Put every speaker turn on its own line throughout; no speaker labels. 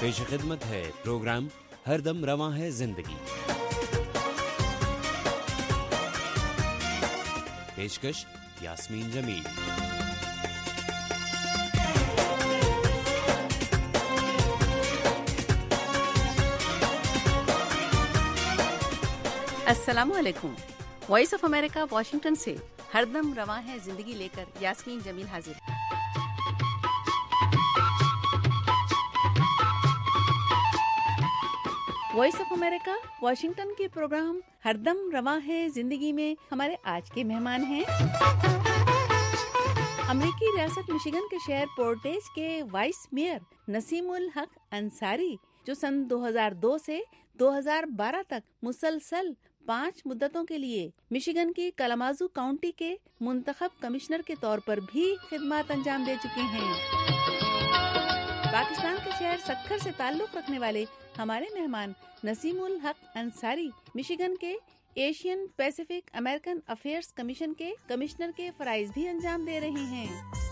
پیش خدمت ہے پروگرام ہر دم رواں ہے زندگی. پیشکش یاسمین جمیل.
السلام علیکم. وائس آف امریکہ واشنگٹن سے ہر دم رواں ہے زندگی لے کر یاسمین جمیل حاضر. وائس آف امریکہ واشنگٹن کے پروگرام ہر دم رواں ہے زندگی میں ہمارے آج کے مہمان ہیں امریکی ریاست مشیگن کے شہر پورٹیج کے وائس میئر نسیم الحق انصاری، جو سن 2002 سے 2012 تک مسلسل 5 مدتوں کے لیے مشیگن کی کلامازو کاؤنٹی کے منتخب کمشنر کے طور پر بھی خدمات انجام دے چکے ہیں. پاکستان کے شہر سکھر سے تعلق رکھنے والے ہمارے مہمان نسیم الحق انصاری مشیگن کے Asian Pacific American affairs commission کے کمشنر کے فرائض بھی انجام دے رہے ہیں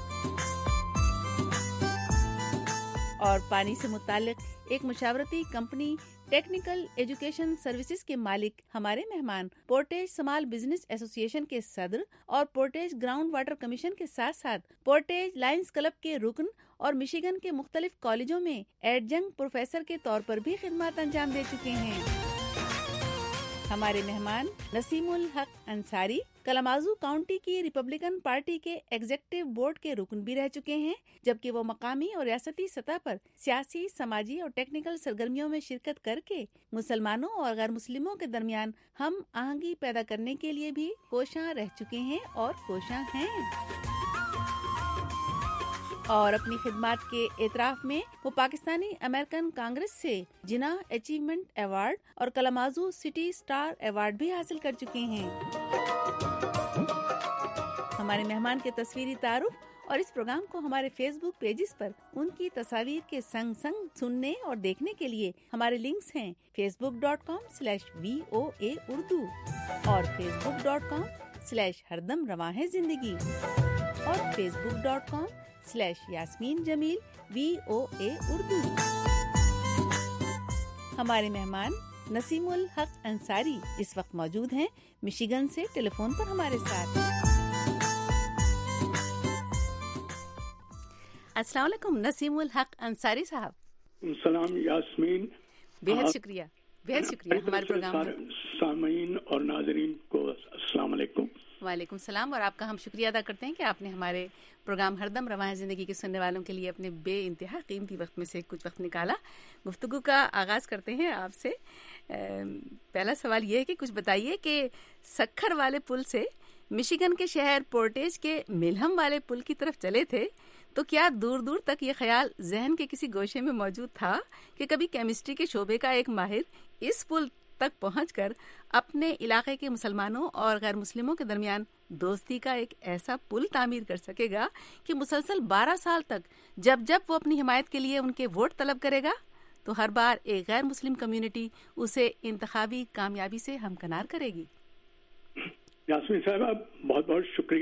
اور پانی سے متعلق ایک مشاورتی کمپنی ٹیکنیکل ایجوکیشن سروسز کے مالک ہمارے مہمان پورٹیج سمال بزنس ایسوسی ایشن کے صدر اور پورٹیج گراؤنڈ واٹر کمیشن کے ساتھ ساتھ پورٹیج لائنز کلب کے رکن اور مشیگن کے مختلف کالجوں میں ایڈجنکٹ پروفیسر کے طور پر بھی خدمات انجام دے چکے ہیں. ہمارے مہمان نسیم الحق انصاری کلامازو کاؤنٹی کی ریپبلکن پارٹی کے ایگزیکٹو بورڈ کے رکن بھی رہ چکے ہیں، جبکہ وہ مقامی اور ریاستی سطح پر سیاسی، سماجی اور ٹیکنیکل سرگرمیوں میں شرکت کر کے مسلمانوں اور غیر مسلموں کے درمیان ہم آہنگی پیدا کرنے کے لیے بھی کوشاں رہ چکے ہیں اور کوشاں ہیں. اور اپنی خدمات کے اعتراف میں وہ پاکستانی امریکن کانگریس سے جناح اچیومنٹ ایوارڈ اور کلامازو سٹی سٹار ایوارڈ بھی حاصل کر چکے ہیں. ہمارے مہمان کے تصویری تعارف اور اس پروگرام کو ہمارے فیس بک پیجز پر ان کی تصاویر کے سنگ سنگ سننے اور دیکھنے کے لیے ہمارے لنکس ہیں facebook.com/VOA اردو اور facebook.com/ہردم رواں ہے زندگی اور facebook.com/یاسمین جمیل VOA اردو. ہمارے مہمان نسیم الحق انصاری اس وقت موجود ہیں مشیگن سے ٹیلی فون پر ہمارے ساتھ. السلام علیکم نسیم الحق انصاری صاحب.
السلام یاسمین.
بہت شکریہ ہمارے پروگرام
سامعین اور ناظرین کو السلام علیکم.
وعلیکم السلام. اور آپ کا ہم شکریہ ادا کرتے ہیں کہ آپ نے ہمارے پروگرام ہردم رواں زندگی کے سننے والوں کے لیے اپنے بے انتہا قیمتی وقت میں سے کچھ وقت نکالا. گفتگو کا آغاز کرتے ہیں آپ سے. پہلا سوال یہ ہے کہ کچھ بتائیے کہ سکھر والے پل سے مشیگن کے شہر پورٹیج کے ملہم والے پل کی طرف چلے تھے تو کیا دور دور تک یہ خیال ذہن کے کسی گوشے میں موجود تھا کہ کبھی کیمسٹری کے شعبے کا ایک ماہر اس پل تک پہنچ کر اپنے علاقے کے مسلمانوں اور غیر مسلموں کے درمیان دوستی کا ایک ایسا پل تعمیر کر سکے گا کہ مسلسل 12 سال تک جب وہ اپنی حمایت کے لیے ان کے ووٹ طلب کرے گا تو ہر بار ایک غیر مسلم کمیونٹی اسے انتخابی کامیابی سے ہمکنار کرے گی؟
یاسمین صاحبہ بہت بہت شکریہ.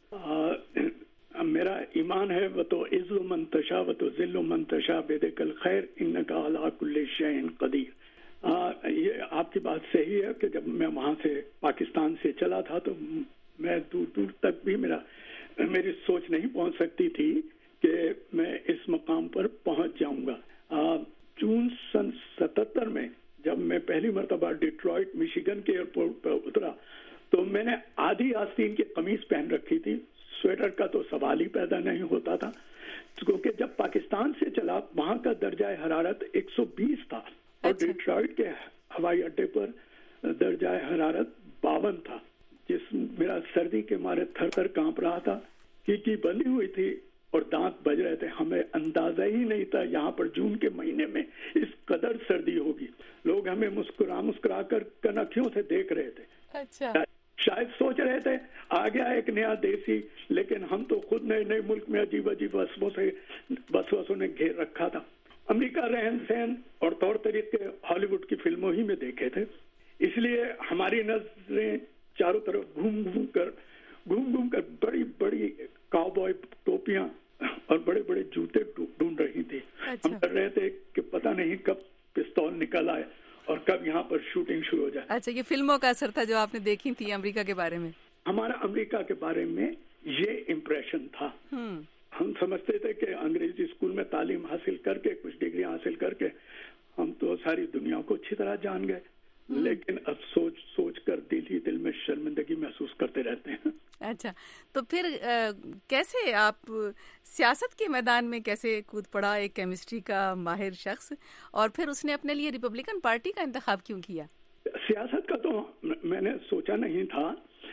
میرا ایمان ہے وہ تو عز و منتشا و تو ذل و منتشا بیدک الخیر انکا علی کل شیء قدیر. یہ آپ کی بات صحیح ہے کہ جب میں وہاں سے پاکستان سے چلا تھا تو میں دور دور تک بھی میری سوچ نہیں پہنچ سکتی تھی کہ میں اس مقام پر پہنچ جاؤں گا. جون سن 77 میں جب میں پہلی مرتبہ ڈیٹرائٹ مشیگن کے ایئرپورٹ پر اترا تو میں نے آدھی آستین کی قمیص پہن رکھی تھی. سویٹر کا تو سوال ہی پیدا نہیں ہوتا تھا کیونکہ جب پاکستان سے چلا وہاں کا درجہ حرارت 120 تھا اور ڈیٹرائٹ کے ہوائی اڈے پر درجہ حرارت 52 تھا، میرا سردی کے مارے تھر تھر کانپ رہا تھا. کیکی بندی ہوئی تھی اور دانت بج رہے تھے. ہمیں اندازہ ہی نہیں تھا یہاں پر جون کے مہینے میں اس قدر سردی ہوگی. لوگ ہمیں مسکرا کر کنکھیوں سے دیکھ رہے تھے.
اچھا.
شاید سوچ رہے تھے آ گیا ایک نیا دیسی، لیکن ہم تو خود نئے ملک میں عجیب وسوسوں نے گھیر رکھا تھا. امریکہ رہن سہن اور طور طریقے ہالی ووڈ کی فلموں ہی میں دیکھے تھے، اس لیے ہماری نظریں چاروں طرف گھوم گھوم کر بڑی بڑی کاؤبوائے ٹوپیاں اور بڑے بڑے جوتے ڈھونڈ رہی تھی. ہم ڈر رہے تھے کہ پتہ نہیں کب پستول نکل آئے اور کب یہاں پر شوٹنگ شروع ہو جائے.
اچھا، یہ فلموں کا اثر تھا جو آپ نے دیکھی تھی امریکہ کے بارے میں؟
ہمارا امریکہ کے بارے میں یہ امپریشن تھا. ہم سمجھتے تھے کہ انگریزی اسکول میں تعلیم حاصل کر کے کچھ ڈگریاں حاصل کر کے ہم تو ساری دنیا کو اچھی طرح جان گئے، لیکن اب سوچ کر دل میں شرمندگی محسوس کرتے رہتے ہیں.
اچھا، تو پھر کیسے آپ سیاست کے میدان میں کیسے کود پڑا ایک کیمسٹری کا ماہر شخص، اور پھر اس نے اپنے لیے ریپبلکن پارٹی کا انتخاب کیوں کیا؟
سیاست کا تو میں نے سوچا نہیں تھا.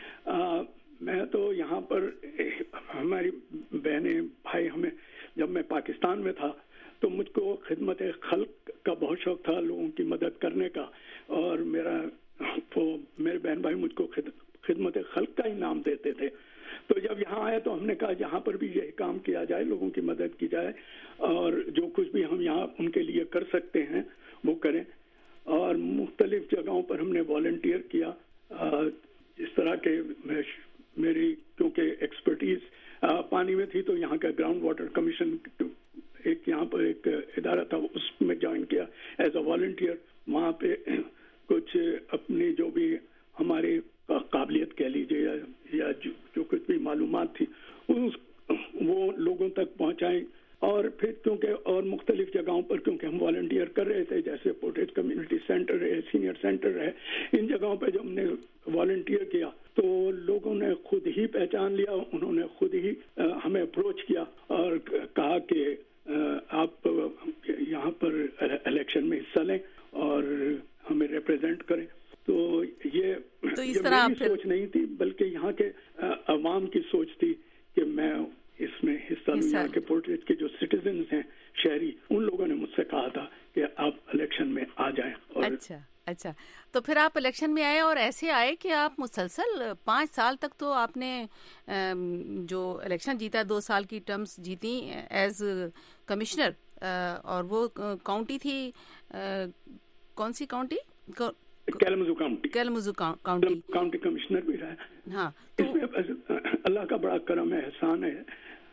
میں تو یہاں پر ہماری بہنیں بھائی ہمیں جب میں پاکستان میں تھا تو مجھ کو خدمت خلق کا بہت شوق تھا، لوگوں کی مدد کرنے کا، اور میرے بہن بھائی مجھ کو خدمت خلق کا انعام دیتے تھے. تو جب یہاں آئے تو ہم نے کہا یہاں پر بھی یہی کام کیا جائے، لوگوں کی مدد کی جائے، اور جو کچھ بھی ہم یہاں ان کے لیے کر سکتے ہیں وہ کریں. اور مختلف جگہوں پر ہم نے والنٹیئر کیا. اس طرح کے میری کیونکہ ایکسپرٹیز پانی میں تھی تو یہاں کا گراؤنڈ واٹر کمیشن یہاں پر ایک ادارہ تھا، اس میں جوائن کیا ایز اے والنٹیئر. وہاں پہ کچھ اپنی جو بھی ہماری قابلیت کہہ لیجیے یا جو کچھ بھی معلومات تھی وہ لوگوں تک پہنچائیں. اور پھر کیونکہ اور مختلف جگہوں پر کیونکہ ہم والنٹیئر کر رہے تھے، جیسے پورٹریٹ کمیونٹی سینٹر ہے، سینئر سینٹر ہے، ان جگہوں پہ جب ہم نے والنٹیئر کیا تو لوگوں نے خود ہی پہچان لیا، انہوں نے خود ہی ہمیں اپروچ کیا اور کہا کہ آپ یہاں پر الیکشن میں حصہ لیں اور ہمیں ریپرزینٹ کریں. تو یہ میری سوچ نہیں تھی، بلکہ یہاں کے عوام کی سوچ تھی کہ میں اس میں حصہ لوں. یہاں کے پورٹریٹ کے جو سٹیزنز ہیں، شہری، ان لوگوں نے مجھ سے کہا تھا کہ آپ الیکشن میں آ جائیں.
اچھا، تو پھر آپ الیکشن میں آئے، اور ایسے آئے کہ آپ مسلسل 5 سال تک تو آپ نے جو الیکشن جیتا، 2 سال کی ٹرمز جیتی ایز کمشنر، اور وہ کاؤنٹی تھی، کون سی کاؤنٹی؟ کیلمزو
کاؤنٹی کمشنر بھی رہا.
ہاں،
اس میں اللہ کا بڑا کرم ہے، احسان ہے.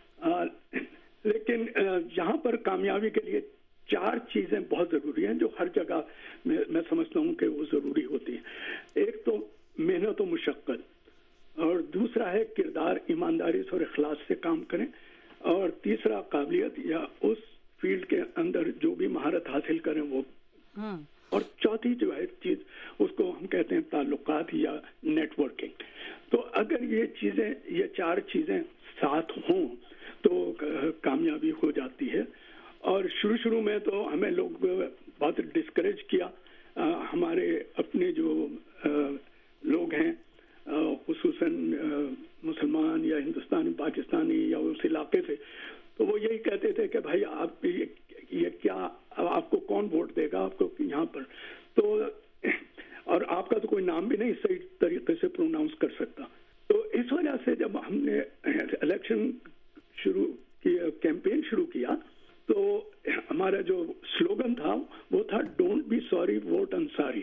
لیکن یہاں پر کامیابی کے لیے 4 چیزیں بہت ضروری ہیں جو ہر جگہ میں سمجھتا ہوں کہ وہ ضروری ہوتی ہیں. ایک تو محنت و مشقت، اور دوسرا ہے کردار ایمانداری اور اخلاص سے کام کریں، اور تیسرا قابلیت یا اس فیلڈ کے اندر جو بھی مہارت حاصل کریں وہ، اور چوتھی جو ہے چیز اس کو ہم کہتے ہیں تعلقات یا نیٹ ورکنگ. تو اگر یہ 4 چیزیں ساتھ ہوں تو کامیابی ہو جاتی ہے. اور شروع میں تو ہمیں لوگ بہت ڈسکریج کیا. ہمارے اپنے جو لوگ ہیں خصوصاً مسلمان یا ہندوستانی پاکستانی یا اس علاقے سے، تو وہ یہی کہتے تھے کہ بھائی آپ یہ کیا، آپ کو کون ووٹ دے گا آپ کو یہاں پر، تو اور آپ کا تو کوئی نام بھی نہیں صحیح طریقے سے پروناؤنس کر سکتا. تو اس وجہ سے جب ہم نے الیکشن کیمپین شروع کیا تو ہمارا جو سلوگن تھا وہ تھا don't be sorry vote Ansari.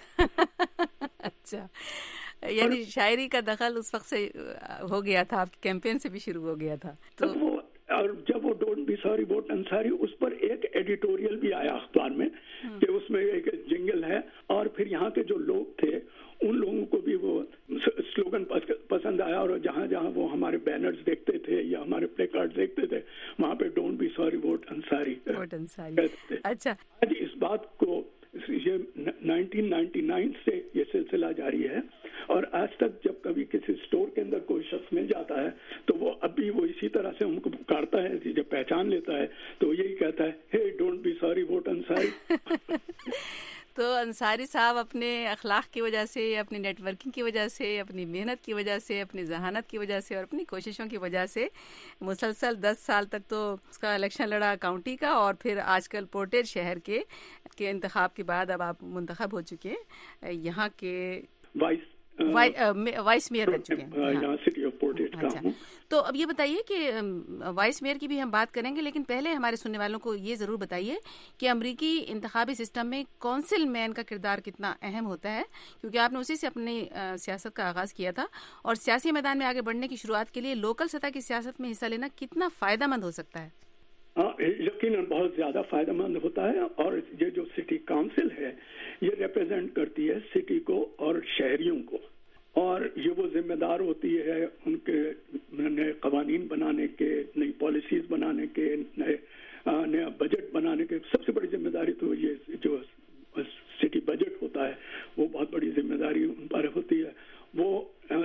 اچھا، یعنی شاعری کا دخل اس وقت سے ہو گیا تھا، آپ کی کیمپین سے بھی شروع ہو گیا تھا. تو
اور جب وہ don't be sorry vote Ansari, اس پر ایک ایڈیٹوریل بھی آیا اخبار میں کہ اس میں ایک جنگل ہے، اور پھر یہاں کے جو لوگ تھے ان لوگوں کو بھی وہ سلوگن پسند آیا، اور جہاں جہاں وہ ہمارے بینرز دیکھتے تھے یا ہمارے پلے کارڈ دیکھتے تھے وہاں پہ don't be sorry vote Ansari.
اچھا،
آج اس بات کو یہ 1999 سے یہ سلسلہ جاری ہے، اور آج تک جب کبھی کسی اسٹور کے اندر کوئی شخص مل جاتا ہے تو وہ ابھی وہ اسی طرح سے ہم کو پکارتا ہے، جب پہچان لیتا ہے تو یہی کہتا ہے ہے don't be sorry vote Ansari.
تو انصاری صاحب اپنے اخلاق کی وجہ سے، اپنی نیٹ ورکنگ کی وجہ سے، اپنی محنت کی وجہ سے، اپنی ذہانت کی وجہ سے اور اپنی کوششوں کی وجہ سے مسلسل 10 سال تک تو اس کا الیکشن لڑا کاؤنٹی کا، اور پھر آج کل پورٹریٹ شہر کے انتخاب کے بعد اب آپ منتخب ہو چکے ہیں، یہاں کے وائس میئر بن چکے ہیں. اچھا، تو اب یہ بتائیے کہ وائس میئر کی بھی ہم بات کریں گے، لیکن پہلے ہمارے سننے والوں کو یہ ضرور بتائیے کہ امریکی انتخابی سسٹم میں کونسل مین کا کردار کتنا اہم ہوتا ہے، کیونکہ آپ نے اسی سے اپنی سیاست کا آغاز کیا تھا، اور سیاسی میدان میں آگے بڑھنے کی شروعات کے لیے لوکل سطح کی سیاست میں حصہ لینا کتنا فائدہ مند ہو سکتا ہے؟
یقیناً بہت زیادہ فائدہ مند ہوتا ہے. اور یہ جو سٹی کاؤنسل ہے یہ ریپرزینٹ کرتی ہے سٹی کو اور شہریوں کو, اور یہ وہ ذمہ دار ہوتی ہے ان کے نئے قوانین بنانے کے, نئی پالیسیز بنانے کے, نیا بجٹ بنانے کے. سب سے بڑی ذمہ داری تو یہ جو سٹی بجٹ ہوتا ہے وہ بہت بڑی ذمہ داری ان پر ہوتی ہے. وہ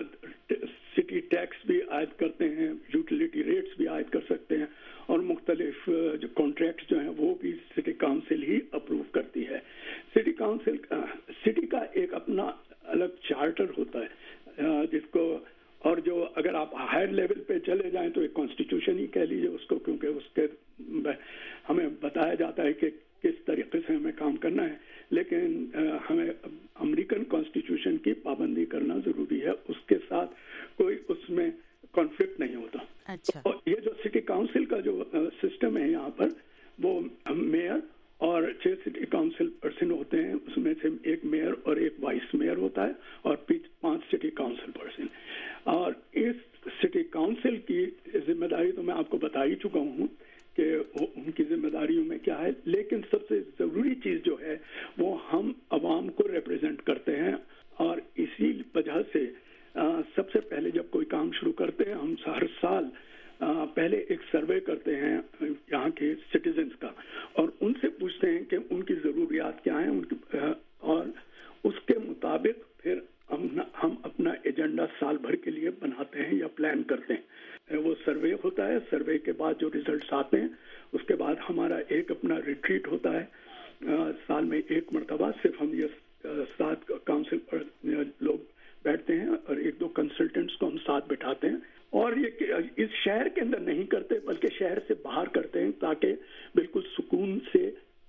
سٹی ٹیکس بھی عائد کرتے ہیں, یوٹیلیٹی ریٹس بھی عائد کر سکتے ہیں, اور مختلف جو کانٹریکٹس جو ہیں وہ بھی سٹی کاؤنسل ہی اپروو کرتی ہے. سٹی کاؤنسل سٹی کا ایک اپنا الگ چارٹر ہوتا ہے جس کو, اور جو اگر آپ ہائر لیول پہ چلے جائیں تو ایک کانسٹیٹیوشن ہی کہہ لیجیے اس کو, کیونکہ اس کے ہمیں بتایا جاتا ہے کہ کس طریقے سے ہمیں کام کرنا ہے. لیکن ہمیں امریکن کانسٹیٹیوشن کی پابندی کرنا ضروری ہے, اس کے ساتھ کوئی اس میں کانفلکٹ نہیں ہوتا.
اچھا.
تو یہ جو سٹی کاؤنسل کا جو سسٹم ہے یہاں پر, وہ میئر اور 6 سٹی کاؤنسل پرسن ہوتے ہیں, اس میں سے ایک میئر اور ایک وائس میئر ہوتا ہے, اور 5 سٹی کاؤنسل پرسن. اور اس سٹی کاؤنسل کی ذمہ داری تو میں آپ کو بتا ہی چکا ہوں کہ ان کی ذمہ داریوں میں کیا ہے, لیکن سب سے ضروری چیز جو ہے وہ ہم عوام کو ریپرزینٹ کرتے ہیں. اور اسی وجہ سے سب سے پہلے جب کوئی کام شروع کرتے ہیں, ہم ہر سال پہلے ایک سروے کرتے ہیں یہاں کے سٹیزنز کا, اور ان سے پوچھتے ہیں کہ ان کی ضروریات کیا ہیں, اور اس کے مطابق پھر ہم اپنا ایجنڈا سال بھر کے لیے بناتے ہیں یا پلان کرتے ہیں. وہ سروے ہوتا ہے, سروے کے بعد جو ریزلٹس آتے ہیں اس کے بعد ہمارا ایک اپنا ریٹریٹ ہوتا ہے سال میں ایک مرتبہ. صرف ہم یہ 7 کاؤنسل پر لوگ بیٹھتے ہیں اور 1-2 کنسلٹنٹس کو ہم ساتھ بٹھاتے ہیں, اور یہ اس شہر کے اندر نہیں کرتے بلکہ شہر سے باہر کرتے ہیں, تاکہ بالکل سکون سے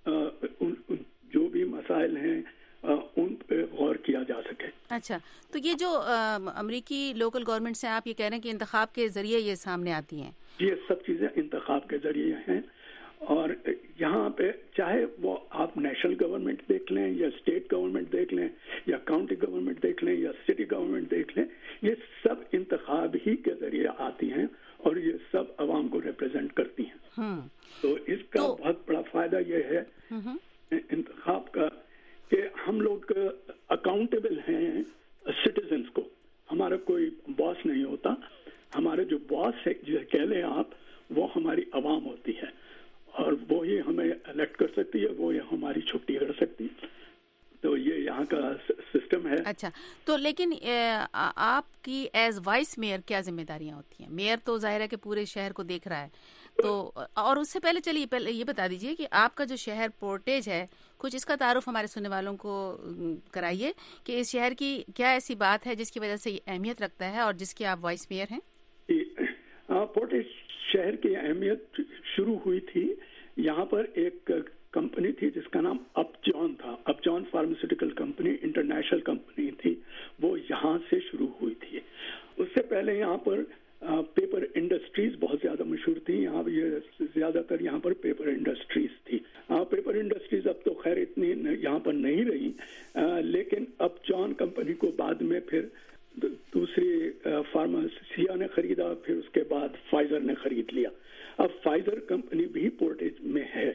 جو بھی مسائل ہیں ان پہ غور کیا جا سکے.
اچھا, تو یہ جو امریکی لوکل گورنمنٹس ہیں, آپ یہ کہہ رہے ہیں کہ انتخاب کے ذریعے یہ سامنے آتی ہیں؟
یہ سب چیزیں انتخاب کے ذریعے ہیں, اور یہاں پہ چاہے وہ آپ نیشنل گورنمنٹ دیکھ لیں یا اسٹیٹ گورنمنٹ دیکھ لیں یا کاؤنٹی گورنمنٹ دیکھ لیں یا سٹی گورنمنٹ دیکھ لیں, یہ سب انتخاب ہی کے ذریعے آتی ہیں اور یہ سب عوام کو ریپرزینٹ کرتی ہیں. تو اس کا بہت بڑا فائدہ یہ ہے انتخاب کا کہ ہم لوگ اکاؤنٹیبل ہیں سٹیزنز کو. ہمارا کوئی باس نہیں ہوتا, ہمارے جو باس ہے جسے کہہ لیں آپ, وہ ہماری عوام ہوتی ہے, اور وہی ہمیں الیکٹ کر سکتی ہے, وہ ہماری چھٹی کر سکتی ہے. تو یہ یہاں کا سسٹم ہے.
اچھا, تو لیکن آپ کی ایز وائس میئر کیا ذمہ داریاں ہوتی ہیں؟ میئر تو ظاہر ہے کہ پورے شہر کو دیکھ رہا ہے, تو اور اس سے پہلے چلیے پہلے یہ بتا دیجئے کہ آپ کا جو شہر پورٹیج ہے, کچھ اس کا تعارف ہمارے سننے والوں کو کرائیے کہ اس شہر کی کیا ایسی بات ہے جس کی وجہ سے یہ اہمیت رکھتا ہے اور جس کی آپ وائس میئر ہیں.
پورٹیج شہر کی اہمیت شروع ہوئی تھی, یہاں پر ایک کمپنی تھی جس کا نام اپ جان تھا. Upjohn pharmaceutical company international company تھی, وہ یہاں سے شروع ہوئی تھی. اس سے پہلے یہاں پر پیپر انڈسٹریز بہت زیادہ مشہور تھی. یہاں یہ زیادہ تر یہاں پر پیپر انڈسٹریز تھی. پیپر انڈسٹریز اب تو خیر اتنی یہاں پر نہیں رہی, لیکن اب جان کمپنی کو بعد میں پھر دوسری فارماسیا نے خریدا, پھر اس کے بعد فائزر نے خرید لیا. اب فائزر کمپنی بھی پورٹیج میں ہے,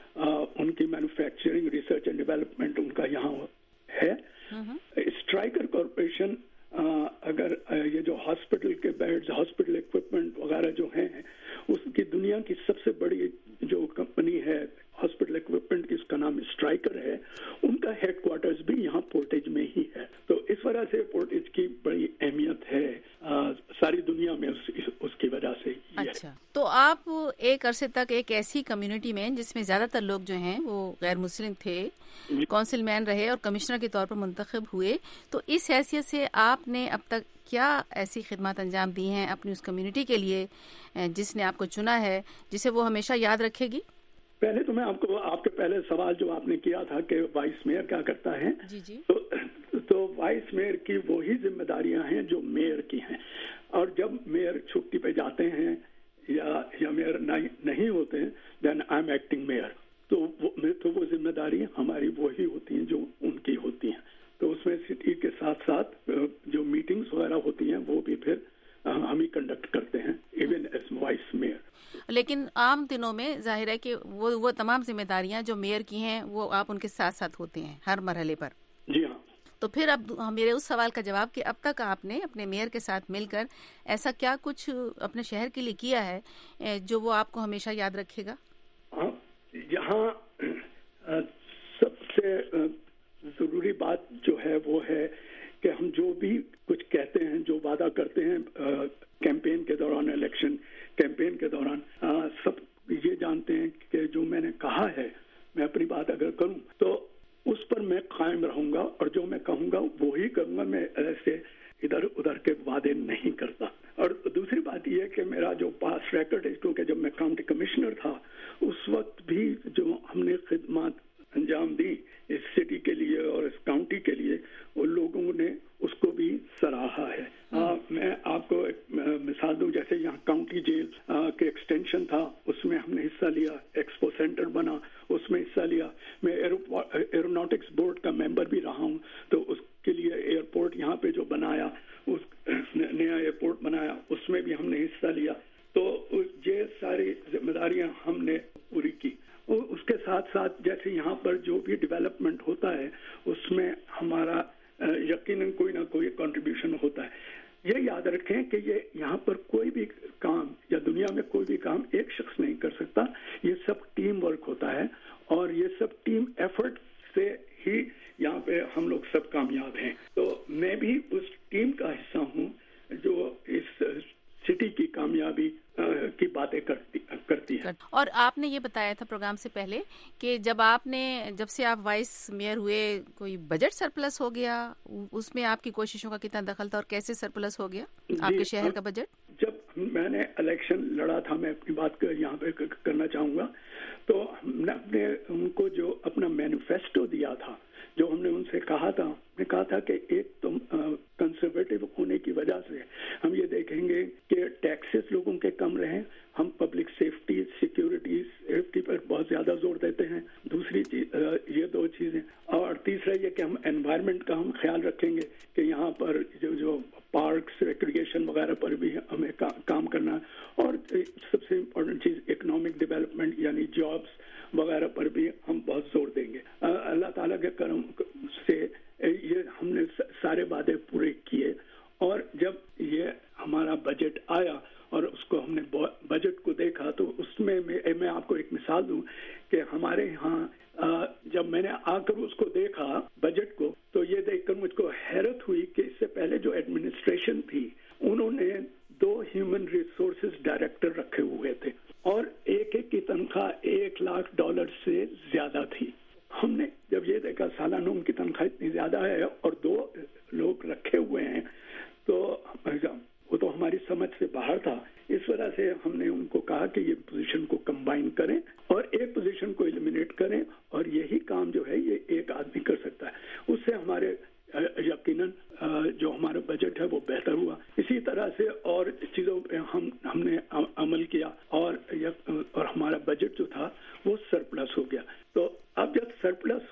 ان کی مینوفیکچرنگ ریسرچ اینڈ ڈیولپمنٹ ان کا یہاں ہے. اسٹرائکر کارپوریشن اگر یہ جو ہاسپٹل کے بیڈز, ہاسپٹل ایکوپمنٹ وغیرہ جو ہیں, اس کی دنیا کی سب سے بڑی جو کمپنی ہے ہاسپٹل ایکوپمنٹ کی, اس کا نام اسٹرائکر ہے. ان کا ہیڈ کوارٹرز بھی یہاں پورٹیج میں ہی ہے. تو اس وجہ سے پورٹیج کی بڑی اہمیت ہے ساری دنیا میں, اس کی وجہ سے.
اچھا, تو آپ ایک عرصے تک ایک ایسی کمیونٹی میں جس میں زیادہ تر لوگ جو ہیں وہ غیر مسلم تھے, کونسل مین رہے اور کمشنر کے طور پر منتخب ہوئے, تو اس حیثیت سے آپ نے اب تک کیا ایسی خدمات انجام دی ہیں اپنی اس کمیونٹی کے لیے جس نے آپ کو چنا ہے, جسے وہ ہمیشہ یاد رکھے گی؟
پہلے تو میں آپ کو آپ کے پہلے سوال جو آپ نے کیا تھا کہ وائس میئر کیا کرتا ہے,
جی
تو وائس میئر کی وہی ذمہ داریاں ہیں جو میئر کی ہیں. اور جب میئر چھٹی پہ جاتے ہیں یا میئر نہیں ہوتے ہیں, then I am acting mayor, تو وہ ذمہ داری ہماری وہی ہوتی ہیں جو ان کی ہوتی ہیں. تو اس میں سٹی کے ساتھ ساتھ جو میٹنگز وغیرہ ہوتی ہیں وہ بھی پھر ہم ہی کنڈکٹ کرتے ہیں, ایون ایز وائس میئر.
لیکن عام دنوں میں ظاہر ہے کہ وہ تمام ذمہ داریاں جو میئر کی ہیں وہ آپ ان کے ساتھ ساتھ ہوتے ہیں ہر مرحلے پر.
جی ہاں.
تو پھر اب میرے اس سوال کا جواب کہ اب تک آپ نے اپنے میئر کے ساتھ مل کر ایسا کیا کچھ اپنے شہر کے لیے کیا ہے جو وہ آپ کو ہمیشہ یاد رکھے گا؟
یہاں سب سے ضروری بات جو ہے وہ ہے کہ ہم جو بھی کچھ کہتے ہیں، جو وعدہ کرتے ہیں کیمپین کے دوران، الیکشن کیمپین کے دوران، سب یہ جانتے ہیں کہ جو میں نے کہا ہے، میں اپنی بات اگر کروں تو اس پر میں قائم رہوں گا، اور جو میں کہوں گا وہی کروں گا. میں ایسے ادھر ادھر کے وعدے نہیں کرتا. اور دوسری بات یہ ہے کہ میرا جو پاس ریکارڈ ہے، کیونکہ جب میں کاؤنٹی کمشنر تھا اس وقت بھی جو ہم نے خدمات انجام دی اس سٹی کے لیے اور اس کاؤنٹی کے لیے، وہ لوگوں نے اس کو بھی سراہا ہے. میں آپ کو ایک مثال دوں، جیسے یہاں کاؤنٹی جیل کے ایکسٹینشن تھا، اس میں ہم نے حصہ لیا. ایکسپو سینٹر بنا، اس میں حصہ لیا. میں ایروناٹکس بورڈ کا ممبر بھی رہا ہوں، تو اس کے لیے ایئرپورٹ یہاں پہ جو بنایا، اس نیا ایئرپورٹ بنایا، اس میں بھی ہم نے حصہ لیا. تو یہ ساری ذمہ داریاں ہم نے پوری کی. اس کے ساتھ ساتھ جیسے یہاں پر جو بھی ڈیولپمنٹ ہوتا ہے اس میں ہمارا یقیناً کوئی نہ کوئی کنٹریبیوشن ہوتا ہے. یہ یاد رکھیں کہ یہ یہاں پر کوئی بھی کام یا دنیا میں کوئی بھی کام ایک شخص نہیں کر سکتا. یہ سب ٹیم ورک ہوتا ہے، اور یہ سب ٹیم ایفرٹ سے ہی یہاں پہ ہم لوگ سب کامیاب ہیں. تو میں بھی اس ٹیم کا حصہ ہوں جو اس سٹی کی کامیابی کی باتیں کرتی ہے.
اور آپ نے یہ بتایا تھا پروگرام سے پہلے کہ جب سے آپ وائس میئر ہوئے کوئی بجٹ سرپلس ہو گیا، اس میں آپ کی کوششوں کا کتنا دخل تھا اور کیسے سرپلس ہو گیا آپ کے شہر کا بجٹ؟
جب میں نے الیکشن لڑا تھا، میں اپنی بات یہاں پہ کرنا چاہوں گا، تو ہم نے ان کو جو اپنا مینیفیسٹو دیا تھا، جو ہم نے ان سے کہا تھا کہ ایک تو کنزرویٹو ہونے کی وجہ سے ہم یہ دیکھیں گے کہ ٹیکسز لوگوں کے کم رہیں. ہم پبلک سیفٹی، سیکیورٹی، سیفٹی پر بہت زیادہ زور دیتے ہیں. دوسری چیز یہ دو چیزیں، اور تیسرا یہ کہ ہم انوائرمنٹ کا ہم خیال رکھیں گے کہ یہاں پر جو پارکس، ریکریشن وغیرہ پر بھی ہمیں کام کرنا. اور سب سے امپورٹنٹ چیز اکنامک ڈیولپمنٹ یعنی جابس وغیرہ پر بھی ہم بہت زور دیں گے. اللہ تعالیٰ کے کرم سے یہ ہم نے سارے وعدے پورے کیے. اور جب یہ ہمارا بجٹ آیا اور اس کو ہم نے بجٹ کو دیکھا، تو اس میں آپ کو ایک مثال دوں کہ ہمارے ہاں جب میں نے آ کر اس کو دیکھا بجٹ کو، تو یہ دیکھ کر مجھ کو حیرت ہوئی کہ اس سے پہلے جو ایڈمنسٹریشن تھی انہوں نے 2 ہیومن ریسورسز ڈائریکٹر رکھے ہوئے تھے، اور ایک کی تنخواہ $1,00,000 سے زیادہ تھی. ہم نے جب یہ دیکھا سالانہ ان کی تنخواہ اتنی زیادہ ہے اور 2 لوگ رکھے ہوئے ہیں، تو وہ تو ہماری سمجھ سے باہر تھا. اس وجہ سے ہم نے ان کو کہا کہ یہ پوزیشن کو کمبائن کریں اور ایک پوزیشن کو ایلیمینیٹ کریں، اور یہی کام جو ہے یہ ایک آدمی کر سکتا ہے. اس سے ہمارے یقیناً جو ہمارا بجٹ ہے وہ بہتر ہوا. اسی طرح سے اور چیزوں پہ ہم نے عمل کیا، اور ہمارا بجٹ جو تھا وہ سرپلس ہو گیا. تو اب جب سرپلس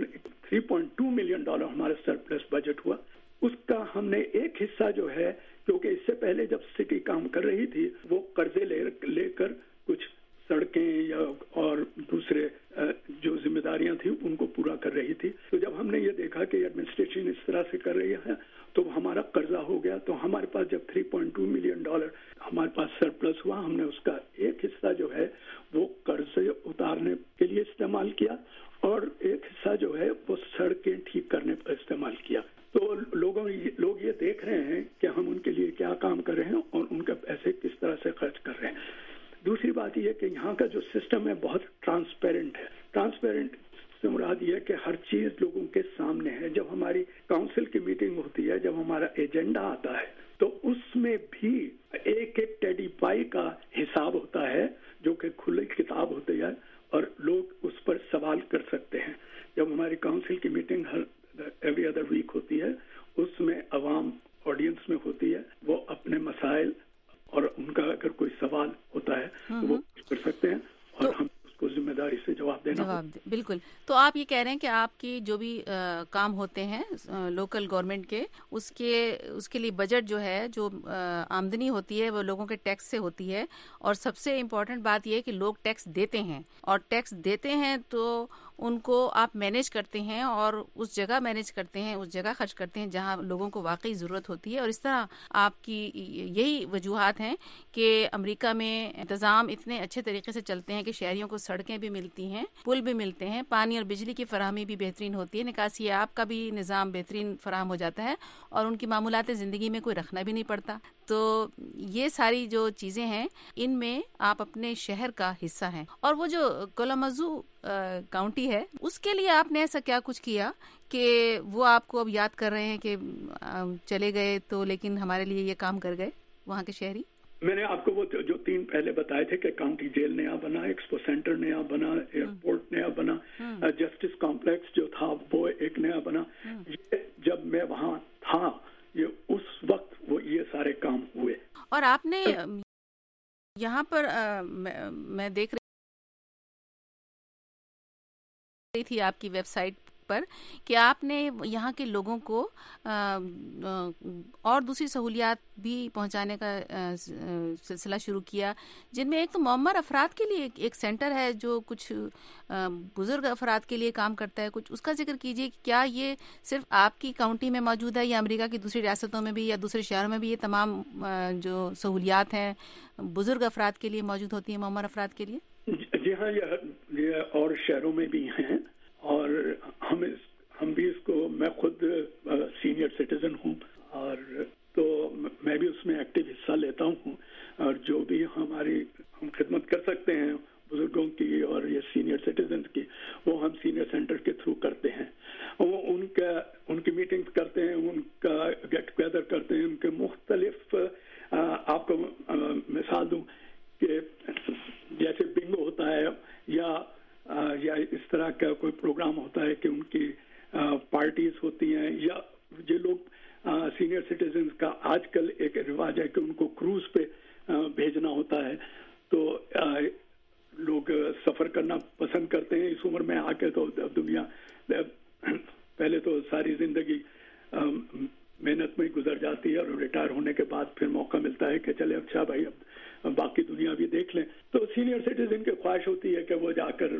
$3.2 ملین ہمارا سرپلس بجٹ ہوا، اس کا ہم نے ایک حصہ جو ہے، کیونکہ اس سے پہلے جب سٹی کام کر رہی تھی وہ قرضے لے کر کچھ سڑکیں یا اور دوسرے جو ذمہ داریاں تھیں ان کو پورا کر رہی تھی. تو جب ہم نے یہ دیکھا کہ ایڈمنسٹریشن اس طرح سے کر رہی ہے تو ہمارا قرضہ ہو گیا. تو ہمارے پاس جب $3.2 ملین ہمارے پاس سرپلس ہوا، ہم نے اس کا ایک حصہ جو ہے وہ قرضے اتارنے کے لیے استعمال کیا، اور ایک حصہ جو ہے وہ سڑکیں ٹھیک کرنے پر استعمال کیا. تو لوگ یہ دیکھ رہے ہیں کہ ہم ان کے لیے کیا کام کر رہے ہیں اور ان کا پیسے کس طرح سے خرچ کر رہے ہیں. دوسری بات یہ کہ یہاں کا جو سسٹم ہے بہت ٹرانسپیرنٹ ہے. ٹرانسپیرنٹ سے مراد یہ ہے کہ ہر چیز لوگوں کے سامنے ہے. جب ہماری کاؤنسل کی میٹنگ ہوتی ہے، جب ہمارا ایجنڈا آتا ہے، تو اس میں بھی ایک ٹیڈی پائی کا حساب ہوتا ہے جو کہ کھلی کتاب ہوتی ہے، اور لوگ اس پر سوال کر سکتے ہیں. جب ہماری کاؤنسل کی میٹنگ ایوری ادر ویک ہوتی ہے، اس میں عوام آڈینس میں ہوتی ہے، وہ اپنے مسائل اور ان کا اگر کوئی سوال ہوتا ہے تو وہ کر سکتے ہیں، اور ہم اس کو ذمہ داری سے جواب دیں देना।
बिल्कुल। तो आप ये कह रहे हैं कि आपकी जो भी काम होते हैं लोकल गवर्नमेंट के, उसके लिए बजट जो है, जो आमदनी होती है वो लोगों के टैक्स से होती है, और सबसे इम्पोर्टेंट बात ये है कि लोग टैक्स देते हैं, और टैक्स देते हैं तो उनको आप मैनेज करते हैं और उस जगह मैनेज करते हैं, उस जगह खर्च करते हैं जहां लोगों को वाकई ज़रूरत होती है। और इस तरह आपकी यही वजूहात हैं कि अमेरिका में इंतज़ाम इतने अच्छे तरीके से चलते हैं कि शहरियों को सड़कें भी मिलती हैं, पुल भी मिलते हैं, पानी और बिजली की फराहमी भी बेहतरीन होती है, निकासी आब का भी निज़ाम बेहतरीन फराहम हो जाता है, और उनकी मामूलात ज़िंदगी में कोई रखना भी नहीं पड़ता। तो ये सारी जो चीज़ें हैं, इनमें आप अपने शहर का हिस्सा हैं। और वो जो कालामज़ू काउंटी है, उसके लिए आपने ऐसा क्या कुछ किया कि वो आपको अब याद कर रहे हैं कि चले गए तो लेकिन हमारे लिए ये काम कर गए वहाँ के शहरी?
मैंने आपको वो जो 3 पहले बताए थे कि काउंटी जेल नया बना, एक्सपो सेंटर नया बना, एयरपोर्ट नया बना, जस्टिस कॉम्प्लेक्स जो था वो एक नया बना। ये जब मैं वहाँ था, ये उस वक्त वो ये सारे काम हुए।
और आपने यहाँ पर मैं देख रही थी आपकी वेबसाइट पर कि आपने यहाँ के लोगों को और दूसरी सहूलियात भी पहुँचाने का सिलसिला शुरू किया, जिनमें एक तो मुअम्मर अफराद के लिए एक सेंटर है जो कुछ बुजुर्ग अफराद के लिए काम करता है, कुछ उसका जिक्र कीजिए। क्या ये सिर्फ आपकी काउंटी में मौजूद है या अमेरिका की दूसरी रियासतों में भी या दूसरे शहरों में भी ये तमाम जो सहूलियात हैं बुजुर्ग अफराद के लिए मौजूद होती हैं, मुअम्मर अफराद के लिए?
जी हाँ, ये और शहरों में भी हैं, और हम भी इसको, मैं खुद सीनियर सिटीजन हूँ, और तो मैं भी उसमें एक्टिव हिस्सा लेता हूँ, और जो भी हम खिदमत कर सकते हैं बुजुर्गों की और ये सीनियर सिटीजन की, वो हम सीनियर सेंटर के थ्रू करते हैं। वो उनकी मीटिंग करते हैं, उनका गेट टुगेदर करते हैं, उनके मुख्तलिफ आपको मिसाल दूँ कि जैसे बिंगो होता है या इस तरह का कोई प्रोग्राम होता है कि उनकी पार्टीज होती हैं, या जो लोग सीनियर सिटीजन्स का आजकल एक रिवाज है कि उनको क्रूज पे भेजना होता है, तो लोग सफ़र करना पसंद करते हैं इस उम्र में आके। तो दुनिया पहले तो सारी जिंदगी मेहनत में गुजर जाती है, और रिटायर होने के बाद फिर मौका मिलता है कि चले अच्छा भाई अब बाकी दुनिया भी देख लें। तो सीनियर सिटीजन की ख्वाहिश होती है कि वो जाकर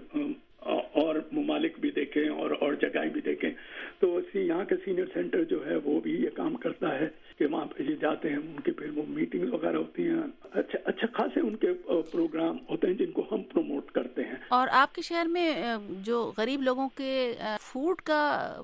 और ममालिक भी देखें और जगहें भी देखें। तो यहाँ के सीनियर सेंटर जो है वो भी ये काम करता है कि वहाँ पे ये जाते हैं, उनकी फिर वो मीटिंग्स वगैरह होती हैं, अच्छा खासे उनके प्रोग्राम होते हैं जिनको हम प्रमोट करते हैं।
और आपके शहर में जो गरीब लोगों के फूड का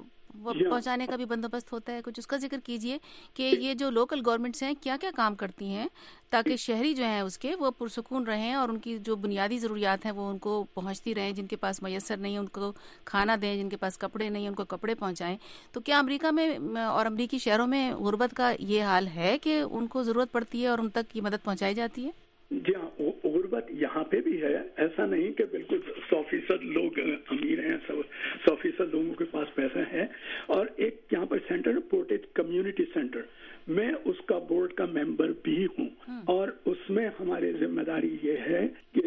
पहुंचाने का भी बंदोबस्त होता है, कुछ उसका जिक्र कीजिए कि ये जो लोकल गवर्नमेंट्स हैं क्या क्या काम करती हैं ताकि शहरी जो हैं उसके वो पुरसुकून रहें और उनकी जो बुनियादी ज़रूरियात हैं वो उनको पहुंचती रहें। जिनके पास मैसर नहीं है उनको खाना दें, जिनके पास कपड़े नहीं हैं उनको कपड़े पहुंचाएं। तो क्या अमेरिका में और अमेरिकी शहरों में गुर्बत का ये हाल है कि उनको ज़रूरत पड़ती है और उन तक की मदद पहुँचाई जाती है?
जी हाँ, गुर्बत यहाँ पे भी है। ऐसा नहीं कि बिल्कुल 100% लोग अमीर हैं, 100% लोगों के पास पैसा है। और एक यहाँ पर सेंटर पोर्टेज कम्युनिटी सेंटर, मैं उसका बोर्ड का मेंबर भी हूँ, और उसमें हमारी जिम्मेदारी ये है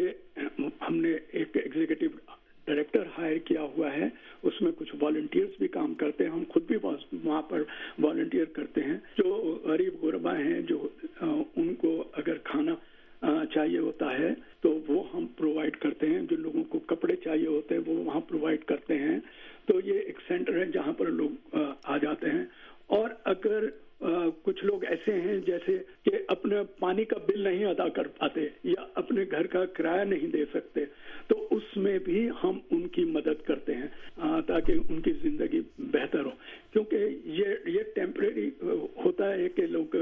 कि हमने एक एग्जीक्यूटिव डायरेक्टर हायर किया हुआ है, उसमें कुछ वॉलंटियर्स भी काम करते हैं, हम खुद भी वहाँ पर वॉलंटियर करते हैं। जो गरीब गुरबा हैं, जो उनको अगर खाना चाहिए होता है तो वो हम प्रोवाइड करते हैं, जो लोगों को कपड़े चाहिए होते हैं वो वहाँ प्रोवाइड करते हैं। तो ये एक सेंटर है जहाँ पर लोग आ जाते हैं। और अगर कुछ लोग ऐसे हैं जैसे कि अपने पानी का बिल नहीं अदा कर पाते या अपने घर का किराया नहीं दे सकते, तो उसमें भी हम उनकी मदद करते हैं ताकि उनकी जिंदगी बेहतर हो। क्योंकि ये टेम्परेरी होता है कि लोग,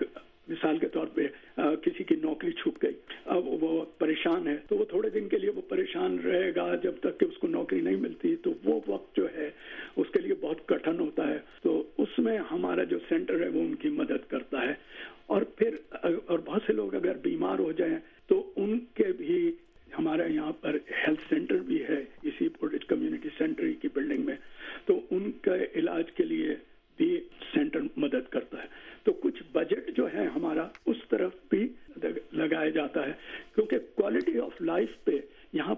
मिसाल के तौर पे किसी की नौकरी छूट गई, अब वो परेशान है, तो वो थोड़े दिन के लिए वो परेशान रहेगा जब तक कि उसको नौकरी नहीं मिलती, तो वो वक्त जो है उसके लिए बहुत कठिन होता है। तो उसमें हमारा जो सेंटर है वो उनकी मदद करता है। और फिर और बहुत से लोग अगर बीमार हो जाएं तो उनके भी हमारे यहाँ पर हेल्थ सेंटर भी है इसी पोर्टेज कम्युनिटी सेंटर की बिल्डिंग में, तो उनका इलाज के लिए भी सेंटर मदद करता है। तो कुछ बजट जो है हमारा उस तरफ भी लगाया जाता है, क्योंकि क्वालिटी ऑफ लाइफ पे यहाँ पर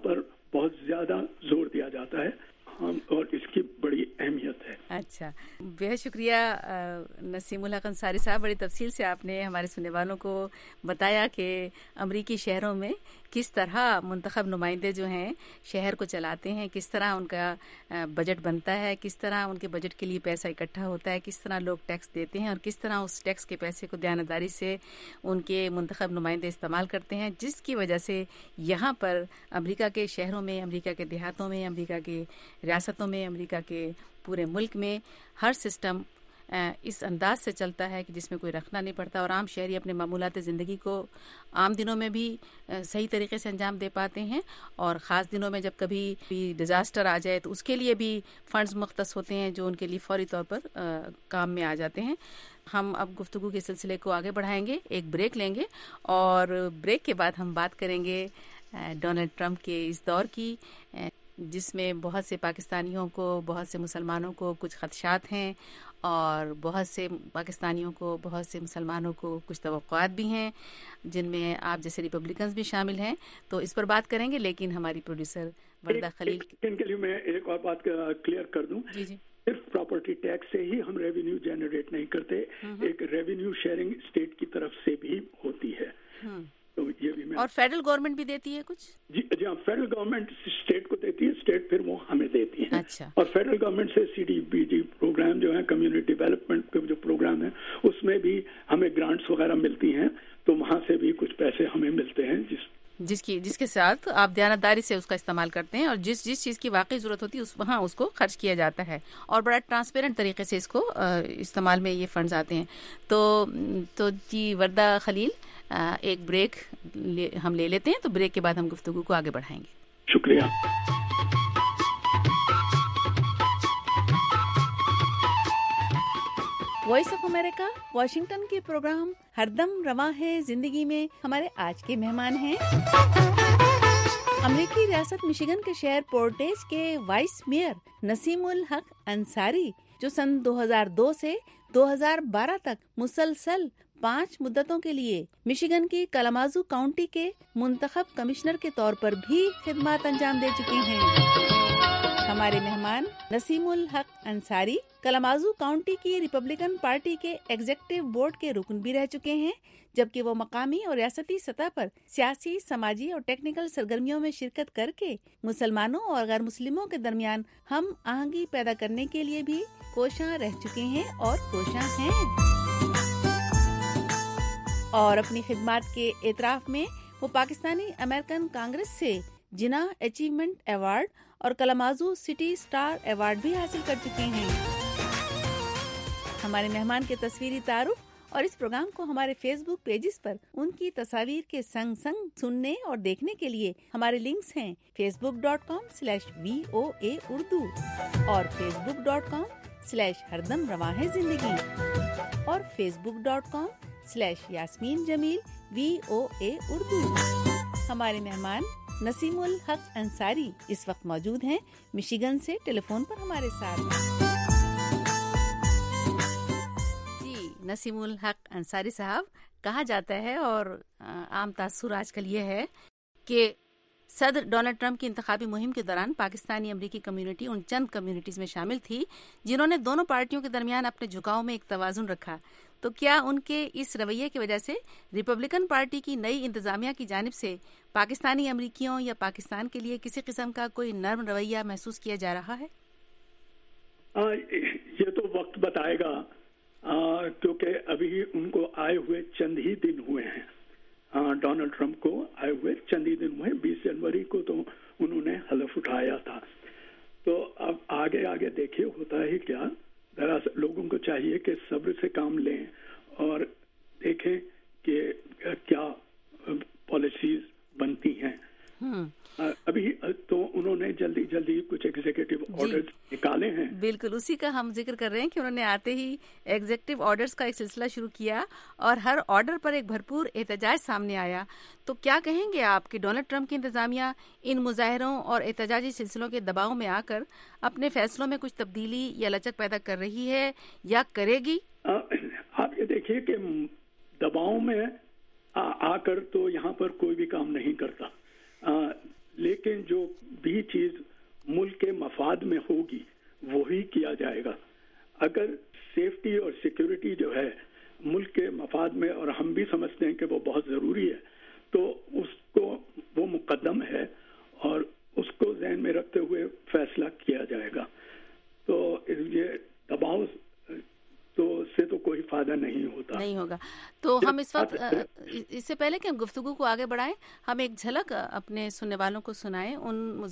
بہت زیادہ زور دیا جاتا ہے اور اس کی بڑی اہمیت ہے.
اچھا، بہت شکریہ نسیم الحق انصاری صاحب. بڑی تفصیل سے آپ نے ہمارے سننے والوں کو بتایا کہ امریکی شہروں میں کس طرح منتخب نمائندے جو ہیں شہر کو چلاتے ہیں، کس طرح ان کا بجٹ بنتا ہے، کس طرح ان کے بجٹ کے لیے پیسہ اکٹھا ہوتا ہے، کس طرح لوگ ٹیکس دیتے ہیں اور کس طرح اس ٹیکس کے پیسے کو دیانتداری سے ان کے منتخب نمائندے استعمال کرتے ہیں، جس کی وجہ سے یہاں پر امریکہ کے شہروں میں، امریکہ کے دیہاتوں میں، امریکہ کے ریاستوں میں، امریکہ کے پورے ملک میں ہر سسٹم اس انداز سے چلتا ہے کہ جس میں کوئی رکھنا نہیں پڑتا اور عام شہری اپنے معمولات زندگی کو عام دنوں میں بھی صحیح طریقے سے انجام دے پاتے ہیں اور خاص دنوں میں جب کبھی ڈیزاسٹر آ جائے تو اس کے لیے بھی فنڈز مختص ہوتے ہیں جو ان کے لیے فوری طور پر کام میں آ جاتے ہیں. ہم اب گفتگو کے سلسلے کو آگے بڑھائیں گے، ایک بریک لیں گے اور بریک کے بعد ہم بات کریں گے ڈونلڈ ٹرمپ کے اس دور کی، جس میں بہت سے پاکستانیوں کو، بہت سے مسلمانوں کو کچھ خدشات ہیں اور بہت سے پاکستانیوں کو، بہت سے مسلمانوں کو کچھ توقعات بھی ہیں جن میں آپ جیسے ریپبلکنز بھی شامل ہیں. تو اس پر بات کریں گے، لیکن ہماری پروڈیوسر وردہ خلیل
ان کے لیے میں ایک اور بات کلیئر کر دوں.
جی جی،
صرف پراپرٹی ٹیکس سے ہی ہم ریونیو جنریٹ نہیں کرتے، ایک ریونیو شیئرنگ اسٹیٹ کی طرف سے بھی ہوتی ہے. تو یہ بھی
اور فیڈرل گورنمنٹ بھی دیتی ہے کچھ؟
جی ہاں، فیڈرل گورنمنٹ اسٹیٹ کو دیتی ہے، اسٹیٹ پھر وہ ہمیں دیتی ہے.
اچھا. اور
فیڈرل گورنمنٹ سے CDBG پروگرام جو ہے، کمیونٹی ڈیولپمنٹ کے جو پروگرام ہے، اس میں بھی ہمیں گرانٹس وغیرہ ملتی ہیں، تو وہاں سے بھی کچھ پیسے ہمیں ملتے ہیں
جس کے ساتھ آپ دیانتداری سے اس کا استعمال کرتے ہیں اور جس چیز کی واقعی ضرورت ہوتی ہے وہاں اس کو خرچ کیا جاتا ہے اور بڑا ٹرانسپیرنٹ طریقے سے اس کو استعمال میں یہ فنڈز آتے ہیں. تو جی وردہ خلیل، ایک بریک ہم لے لیتے ہیں، تو بریک کے بعد ہم گفتگو کو آگے بڑھائیں گے.
شکریہ.
وائس آف امریکہ واشنگٹن کے پروگرام ہر دم رواں ہے زندگی میں ہمارے آج کے مہمان ہیں امریکی ریاست مشیگن کے شہر پورٹیج کے وائس میئر نسیم الحق انصاری، جو سن 2002 سے 2012 تک مسلسل 5 مدتوں کے لیے مشیگن کی کلامازو کاؤنٹی کے منتخب کمشنر کے طور پر بھی خدمات انجام دے چکی ہیں. ہمارے مہمان نسیم الحق انصاری کلامازو کاؤنٹی کی ریپبلکن پارٹی کے ایگزیکٹو بورڈ کے رکن بھی رہ چکے ہیں، جبکہ وہ مقامی اور ریاستی سطح پر سیاسی، سماجی اور ٹیکنیکل سرگرمیوں میں شرکت کر کے مسلمانوں اور غیر مسلموں کے درمیان ہم آہنگی پیدا کرنے کے لیے بھی کوشاں رہ چکے ہیں اور کوشاں ہیں. اور اپنی خدمات کے اعتراف میں وہ پاکستانی امریکن کانگریس سے جنا اچیومنٹ ایوارڈ اور کلامازو سٹی سٹار ایوارڈ بھی حاصل کر چکے ہیں. ہمارے مہمان کے تصویری تعارف اور اس پروگرام کو ہمارے فیس بک پیجز پر ان کی تصاویر کے سنگ سنگ سننے اور دیکھنے کے لیے ہمارے لنکس ہیں facebook.com/VOA اردو اور facebook.com/ہردم رواں ہے زندگی اور facebook.com/یاسمین جمیل VOA اردو. ہمارے مہمان نسیم الحق انصاری اس وقت موجود ہیں مشیگن سے ٹیلی فون پر ہمارے ساتھ. جی نسیم الحق انصاری صاحب، کہا جاتا ہے اور عام تاثر آج کل یہ ہے کہ صدر ڈونلڈ ٹرمپ کی انتخابی مہم کے دوران پاکستانی امریکی کمیونٹی ان چند کمیونٹیز میں شامل تھی جنہوں نے دونوں پارٹیوں کے درمیان اپنے جھکاؤ میں ایک توازن رکھا. تو کیا ان کے اس رویے کی وجہ سے ریپبلکن پارٹی کی نئی انتظامیہ کی جانب سے پاکستانی امریکیوں یا پاکستان کے لیے کسی قسم کا کوئی نرم رویہ محسوس کیا جا رہا ہے؟
یہ تو وقت بتائے گا، کیونکہ ابھی ان کو آئے ہوئے چند ہی دن ہوئے ہیں. ڈونلڈ ٹرمپ کو آئے ہوئے چند ہی دن ہوئے. 20 جنوری کو تو انہوں نے حلف اٹھایا تھا. تو اب آگے دیکھیے ہوتا ہے کیا. دراصل لوگوں کو چاہیے کہ صبر سے کام لیں اور دیکھیں کہ کیا پالیسیز بنتی ہیں. ابھی تو انہوں نے جلدی کچھ ایگزیکٹو آرڈرز نکالے ہیں.
بالکل اسی کا ہم ذکر کر رہے ہیں کہ انہوں نے آتے ہی ایگزیکٹو آرڈرز کا ایک سلسلہ شروع کیا اور ہر آرڈر پر ایک بھرپور احتجاج سامنے آیا. تو کیا کہیں گے آپ کہ ڈونلڈ ٹرمپ کی انتظامیہ ان مظاہروں اور احتجاجی سلسلوں کے دباؤ میں آ کر اپنے فیصلوں میں کچھ تبدیلی یا لچک پیدا کر رہی ہے یا کرے گی؟
آپ یہ دیکھیے کہ دباؤ میں آ کر تو یہاں پر کوئی بھی کام نہیں کرتا، لیکن جو وہی چیز ملک کے مفاد میں ہوگی وہی کیا جائے گا. اگر سیفٹی اور سیکیورٹی جو ہے ملک کے مفاد میں اور ہم بھی سمجھتے ہیں کہ وہ بہت ضروری ہے تو اس کو وہ مقدم ہے اور اس کو ذہن میں رکھتے ہوئے فیصلہ کیا جائے گا. تو یہ دباؤ تو سے تو کوئی فائدہ نہیں ہوگا.
تو ہم اس وقت اس سے پہلے کہ ہم گفتگو کو آگے بڑھائیں ہم ایک جھلک اپنے سننے والوں کو سنائیں ان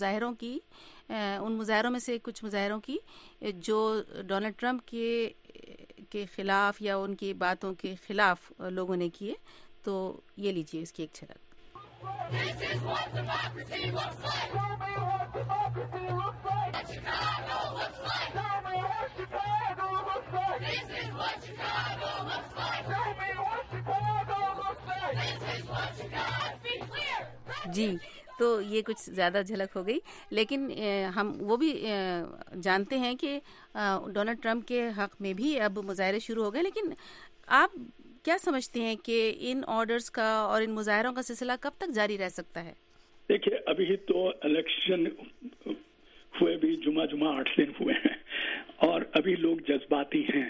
مظاہروں میں سے کچھ مظاہروں کی جو ڈونلڈ ٹرمپ کے خلاف یا ان کی باتوں کے خلاف لوگوں نے کیے. تو یہ لیجیے اس کی ایک جھلک. This is what democracy looks like. Tell me what democracy looks like. What Chicago looks like. Tell me what Chicago looks like. This is what Chicago looks like. Tell me what Chicago looks like. This is what Chicago. Be clear. جی تو یہ کچھ زیادہ جھلک ہو گئی لیکن ہم وہ بھی جانتے ہیں کہ ڈونلڈ ٹرمپ کے حق میں بھی اب مظاہرے شروع ہو گئے. لیکن آپ کیا سمجھتے ہیں کہ ان آرڈرز کا اور ان مظاہروں کا سلسلہ کب تک جاری رہ سکتا ہے؟
دیکھیے ابھی تو الیکشن ہوئے بھی جمعہ 8 دن ہوئے ہیں اور ابھی لوگ جذباتی ہیں.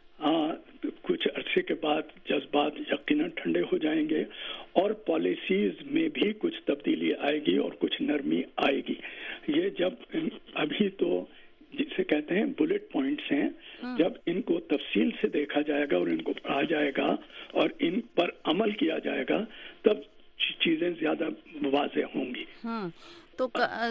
کچھ عرصے کے بعد جذبات یقیناً ٹھنڈے ہو جائیں گے اور پالیسیز میں بھی کچھ تبدیلی آئے گی اور کچھ نرمی آئے گی. یہ جب ابھی تو جسے کہتے ہیں بلٹ پوائنٹس ہیں, جب ان کو تفصیل سے دیکھا جائے گا اور ان کو پڑھا جائے گا اور ان پر عمل کیا جائے گا تب چیزیں زیادہ واضح ہوں گی.
تو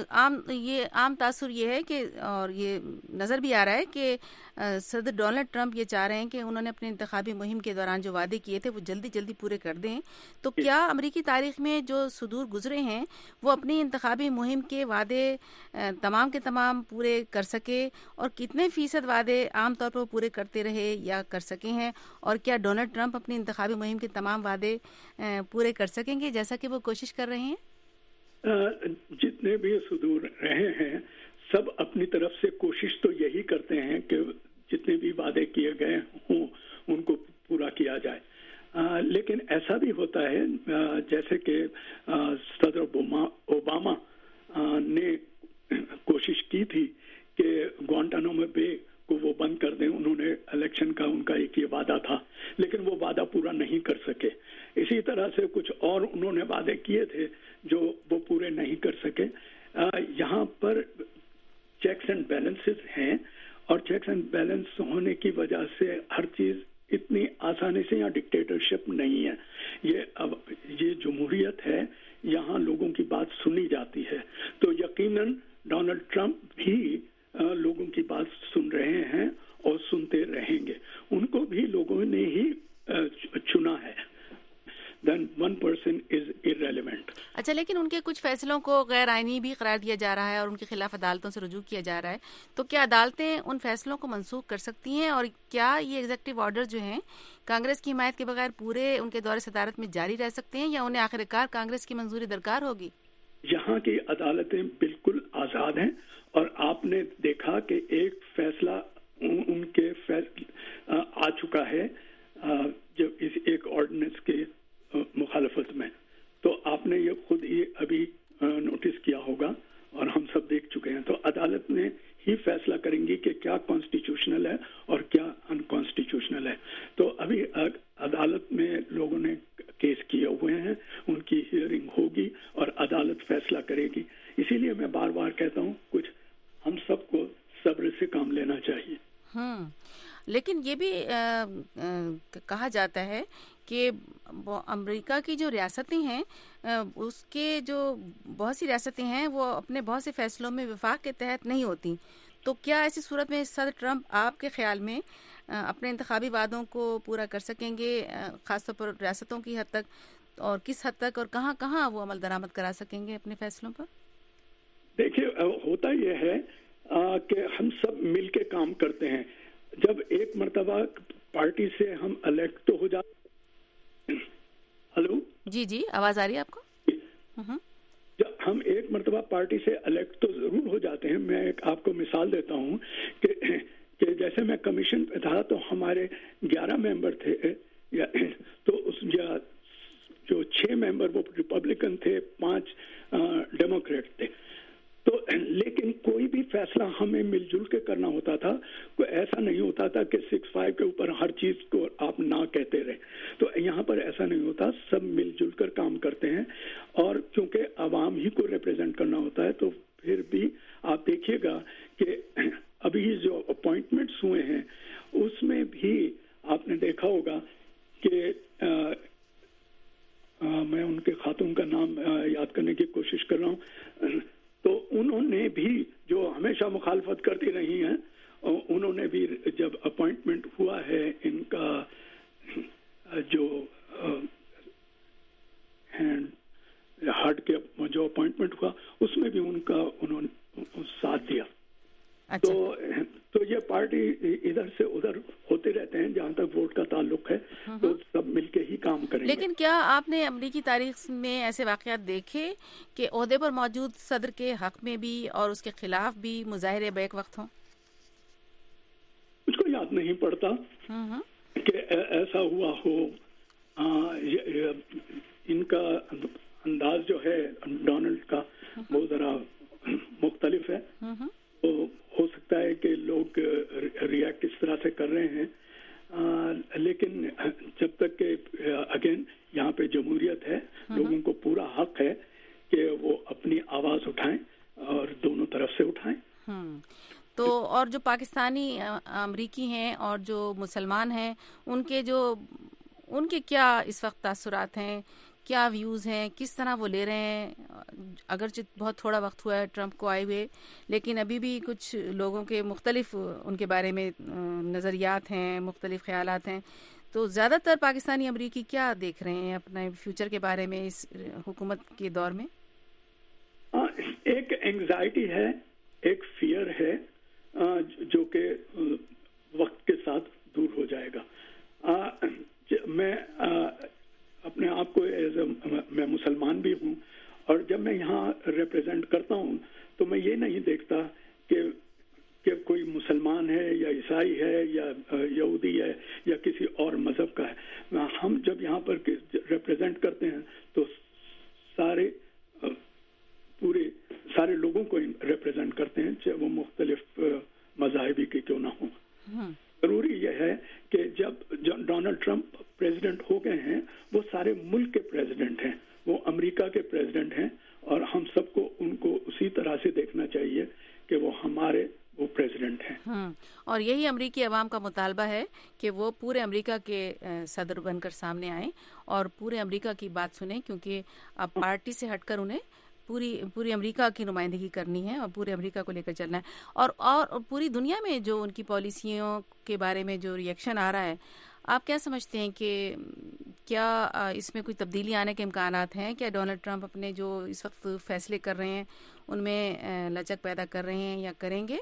عام تاثر یہ ہے کہ اور یہ نظر بھی آ رہا ہے کہ صدر ڈونلڈ ٹرمپ یہ چاہ رہے ہیں کہ انہوں نے اپنے انتخابی مہم کے دوران جو وعدے کیے تھے وہ جلدی پورے کر دیں. تو کیا امریکی تاریخ میں جو صدور گزرے ہیں وہ اپنی انتخابی مہم کے وعدے تمام کے تمام پورے کر سکے اور کتنے فیصد وعدے عام طور پر پورے کرتے رہے یا کر سکے ہیں, اور کیا ڈونلڈ ٹرمپ اپنی انتخابی مہم کے تمام وعدے پورے کر سکیں گے جیسا کہ وہ کوشش کر رہے ہیں؟
جتنے بھی صدور رہے ہیں سب اپنی طرف سے کوشش تو یہی کرتے ہیں کہ جتنے بھی وعدے کیے گئے ہوں ان کو پورا کیا جائے. لیکن ایسا بھی ہوتا ہے جیسے کہ صدر اوباما نے کوشش کی تھی کہ گوانٹانامو بے کو وہ بند کر دیں. انہوں نے الیکشن کا ان کا ایک یہ وعدہ تھا لیکن وہ وعدہ پورا نہیں کر سکے. اسی طرح سے کچھ اور انہوں نے وعدے کیے تھے جو وہ پورے نہیں کر سکے. یہاں پر چیکس اینڈ بیلنسز ہیں اور چیکس اینڈ بیلنس ہونے کی وجہ سے ہر چیز اتنی آسانی سے یہاں ڈکٹیٹرشپ نہیں ہے. یہ جمہوریت ہے, یہاں لوگوں کی بات سنی جاتی ہے. تو یقیناً ڈونلڈ ٹرمپ بھی لوگوں کی بات سن رہے ہیں اور سنتے رہیں گے. ان کو بھی لوگوں نے ہی چنا ہے. Then one person is irrelevant.
اچھا, لیکن ان کے کچھ فیصلوں کو غیر آئینی بھی قرار دیا جا رہا ہے اور ان کے خلاف عدالتوں سے رجوع کیا جا رہا ہے. تو کیا عدالتیں ان فیصلوں کو منسوخ کر سکتی ہیں, اور کیا یہ ایگزیکٹو آرڈر جو ہیں کانگریس کی حمایت کے بغیر پورے ان کے دور صدارت میں جاری رہ سکتے ہیں یا انہیں آخر کار کانگریس کی منظوری درکار ہوگی؟
یہاں کی عدالتیں بالکل آزاد ہیں اور آپ نے دیکھا کہ ایک فیصلہ ان کے آ چکا ہے جو اس ایک آرڈیننس کے مخالفت میں. تو آپ نے یہ خود ہی ابھی نوٹس کیا ہوگا اور ہم سب دیکھ چکے ہیں. تو عدالت نے ہی فیصلہ کریں گی کہ کیا کانسٹیٹیوشنل ہے اور کیا انکانسٹیٹیوشنل ہے. تو ابھی عدالت میں لوگوں نے کیس کیے ہوئے ہیں, ان کی ہیئرنگ ہوگی اور عدالت فیصلہ کرے گی. اسی لیے میں بار بار کہتا ہوں کچھ ہم سب کو صبر سے کام لینا چاہیے.
لیکن یہ بھی کہا جاتا ہے کہ امریکہ کی جو ریاستیں ہیں اس کے جو بہت سی ریاستیں ہیں وہ اپنے بہت سے فیصلوں میں وفاق کے تحت نہیں ہوتی. تو کیا ایسی صورت میں صدر ٹرمپ آپ کے خیال میں اپنے انتخابی وعدوں کو پورا کر سکیں گے, خاص طور پر ریاستوں کی حد تک, اور کس حد تک اور کہاں کہاں وہ عمل درآمد کرا سکیں گے اپنے فیصلوں پر؟
دیکھیے ہوتا یہ ہے کہ ہم سب مل کے کام کرتے ہیں. جب ایک مرتبہ پارٹی سے ہم الیکٹ تو ہو جاتے. ہلو
جی آواز آ رہی ہے آپ کو؟
جب ہم ایک مرتبہ پارٹی سے الیکٹ تو ضرور ہو جاتے ہیں. میں ایک آپ کو مثال دیتا ہوں کہ جیسے میں کمیشن پہ تھا تو ہمارے 11 ممبر تھے, تو اس جو 6 ممبر وہ ریپبلکن تھے, 5 ڈیموکریٹ تھے. تو लेकिन कोई भी फैसला हमें मिलजुल के करना होता था, कोई ऐसा नहीं होता था कि 6-5 के ऊपर हर चीज को आप ना कहते रहे। तो यहाँ पर ऐसा नहीं होता, सब मिलजुल कर काम करते हैं, और क्योंकि आवाम ही को रिप्रेजेंट करना होता है, तो फिर भी आप देखिएगा कि अभी जो अपॉइंटमेंट्स हुए हैं उसमें भी आपने देखा होगा कि मैं उनके खातून का नाम याद करने की कोशिश कर रहा हूँ, तो उन्होंने भी जो हमेशा मुखालफत करती रही हैं, उन्होंने भी जब अपॉइंटमेंट हुआ है इनका जो हार्ट के जो अपॉइंटमेंट हुआ उसमें भी उन्होंने साथ दिया।
अच्छा।
तो ये पार्टी इधर से उधर होते रहते हैं, जहाँ तक वोट का ताल्लुक है तो सब मिलके ही काम करेंगे।
लेकिन क्या आपने अमरीकी तारीख में ऐसे वाकयात देखे कि ओहदे पर मौजूद सदर के हक में भी और उसके खिलाफ भी मुजाहिरे बैक वक्त हों?
मुझको याद नहीं पड़ता कि ऐसा हुआ हो। इनका अंदाज जो है डोनाल्ड का वो जरा मुख्तलिफ है, तो हो सकता है कि लोग रिएक्ट इस तरह से कर रहे हैं, लेकिन जब तक कि अगेन यहाँ पे जमहूरियत है, लोगों को पूरा हक है कि वो अपनी आवाज उठाएं और दोनों तरफ से उठाएं।
तो और जो पाकिस्तानी अमरीकी हैं और जो मुसलमान हैं, उनके क्या इस वक्त तासुरात हैं, क्या व्यूज़ हैं, किस तरह वो ले रहे हैं? अगरचे बहुत थोड़ा वक्त हुआ है ट्रंप को आए हुए, लेकिन अभी भी कुछ लोगों के मुख्तलिफ उनके बारे में नज़रियात हैं, मुख्तलिफ ख्यालात हैं। तो ज़्यादातर पाकिस्तानी अमरीकी क्या देख रहे हैं अपने फ्यूचर के बारे में इस हुकूमत के दौर में?
एक एंग्जाइटी है, एक फियर है, जो कि वक्त के साथ दूर हो जाएगा। मैं अपने आप को मैं मुसलमान भी हूँ, और जब मैं यहाँ रिप्रेजेंट करता हूँ तो मैं ये नहीं देखता कि कोई मुसलमान है या ईसाई है या यहूदी है या किसी और मजहब का है। हम जब यहाँ पर रिप्रेजेंट करते हैं तो सारे लोगों को रिप्रेजेंट करते हैं, चाहे वो मुख्तलिफ मज़ाहिबी के क्यों ना हो। जरूरी यह है कि जब डोनाल्ड ट्रंप प्रेसिडेंट हो गए हैं, वो सारे मुल्क के प्रेसिडेंट हैं, वो अमेरिका के प्रेसिडेंट हैं, और हम सबको उनको उसी तरह से देखना चाहिए कि वो प्रेसिडेंट हैं।
और यही अमरीकी अवाम का मुतालबा है कि वो पूरे अमेरिका के सदर बनकर सामने आए और पूरे अमेरिका की बात सुने, क्योंकि अब पार्टी से हटकर उन्हें पूरी अमेरिका की नुमाइंदगी करनी है और पूरे अमेरिका को लेकर चलना है। और पूरी दुनिया में जो उनकी पॉलिसियों के बारे में जो रिएक्शन आ रहा है, आप क्या समझते हैं कि क्या इसमें कोई तब्दीली आने के इम्कानात हैं? क्या डोनाल्ड ट्रंप अपने जो इस वक्त फैसले कर रहे हैं उनमें लचक पैदा कर रहे हैं या करेंगे?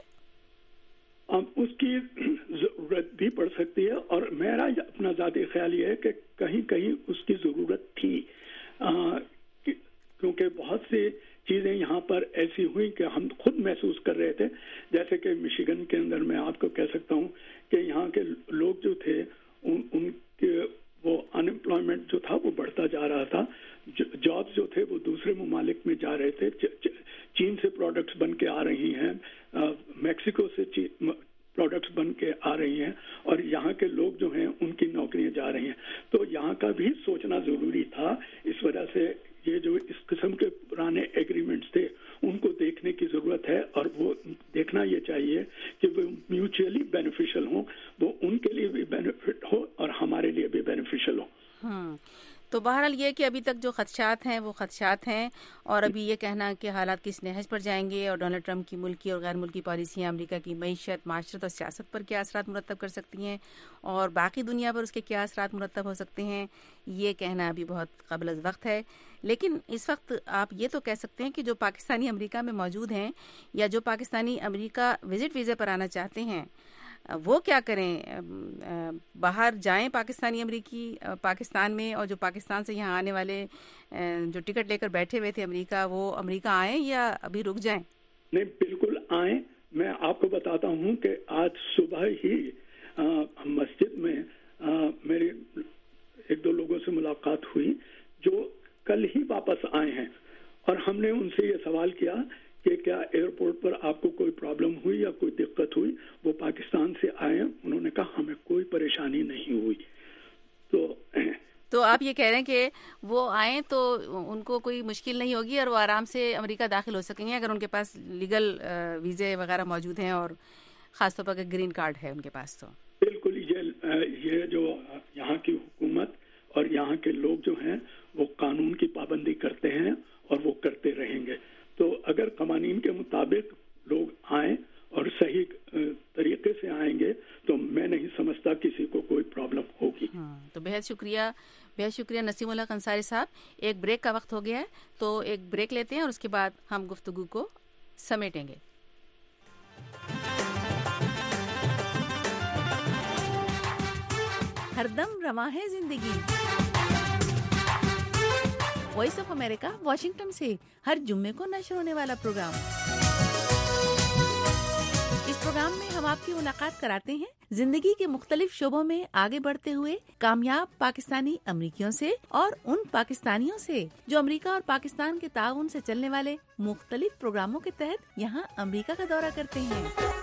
उसकी जरूरत भी पड़ सकती है, और मेरा अपना ज़ाती ख्याल ये है कि कहीं कहीं उसकी ज़रूरत थी, क्योंकि बहुत सी चीज़ें यहाँ पर ऐसी हुई कि हम खुद महसूस कर रहे थे। जैसे कि मिशिगन के अंदर मैं आपको कह सकता हूँ कि यहाँ के लोग जो थे उनके वो अनएम्प्लॉयमेंट जो था वो बढ़ता जा रहा था, जॉब्स जो थे वो दूसरे ममालिक में जा रहे थे, चीन से प्रोडक्ट्स बन के आ रही हैं, मैक्सिको से प्रोडक्ट्स बन के आ रही हैं, और यहाँ के लोग जो हैं उनकी नौकरियां जा रही हैं। तो यहाँ का भी सोचना ज़रूरी था। इस वजह से ये जो इस किस्म के पुराने एग्रीमेंट्स थे उनको देखने की ज़रूरत है, और वो देखना ये चाहिए कि वो म्यूचुअली बेनिफिशियल हो, वो उनके लिए भी बेनिफिट हो और हमारे लिए भी बेनिफिशियल हो।
तो बहरहाल ये कि अभी तक जो खदशात हैं वो खदशात हैं, और अभी ये कहना कि हालात किस नहज पर जाएंगे और डोनाल्ड ट्रंप की मुल्की और गैर मुल्की पॉलिसियाँ अमेरिका की मईशत, माशरत और सियासत पर क्या असरात मुरतब कर सकती हैं और बाकी दुनिया पर उसके क्या असरात मुरतब हो सकते हैं, ये कहना अभी बहुत क़ब्ल अज़ वक्त है। लेकिन इस वक्त आप ये तो कह सकते हैं कि जो पाकिस्तानी अमेरिका में मौजूद हैं या जो पाकिस्तानी अमेरिका विजिट वीज़े पर आना चाहते हैं वो क्या करें? बाहर जाएं पाकिस्तानी अमरीकी पाकिस्तान में, और जो पाकिस्तान से यहाँ आने वाले जो टिकट लेकर बैठे हुए थे अमेरिका, वो अमेरिका आएं या अभी रुक जाएं?
नहीं, बिल्कुल आएं। मैं आपको बताता हूँ कि आज सुबह ही मस्जिद में मेरी एक दो लोगों से मुलाकात हुई जो कल ही वापस आए हैं, और हमने उनसे ये सवाल किया کہ کیا ایئرپورٹ پر آپ کو کوئی پرابلم ہوئی یا کوئی دقت ہوئی. وہ پاکستان سے آئے, انہوں نے کہا ہمیں کوئی پریشانی نہیں ہوئی.
تو آپ یہ کہہ رہے ہیں کہ وہ آئیں تو ان کو کوئی مشکل نہیں ہوگی اور وہ آرام سے امریکہ داخل ہو سکیں گے اگر ان کے پاس لیگل ویزے وغیرہ موجود ہیں, اور خاص طور پر گرین کارڈ ہے ان کے پاس. تو بالکل
یہ جو یہاں کی حکومت اور یہاں کے لوگ جو ہیں وہ قانون کی پابندی کرتے ہیں اور وہ کرتے رہیں گے. تو اگر قوانین کے مطابق لوگ آئیں اور صحیح طریقے سے آئیں گے تو میں نہیں سمجھتا کسی کو کوئی پرابلم ہوگی.
تو بہت شکریہ نسیم الحق انصاری صاحب. ایک بریک کا وقت ہو گیا ہے, تو ایک بریک لیتے ہیں اور اس کے بعد ہم گفتگو کو سمیٹیں گے. ہردم رواں ہے زندگی. وائس آف امریکہ واشنگٹن سے ہر جمعے کو نشر ہونے والا پروگرام. اس پروگرام میں ہم آپ کی ملاقات کراتے ہیں زندگی کے مختلف شعبوں میں آگے بڑھتے ہوئے کامیاب پاکستانی امریکیوں سے اور ان پاکستانیوں سے جو امریکہ اور پاکستان کے تعاون سے چلنے والے مختلف پروگراموں کے تحت یہاں امریکہ کا دورہ کرتے ہیں.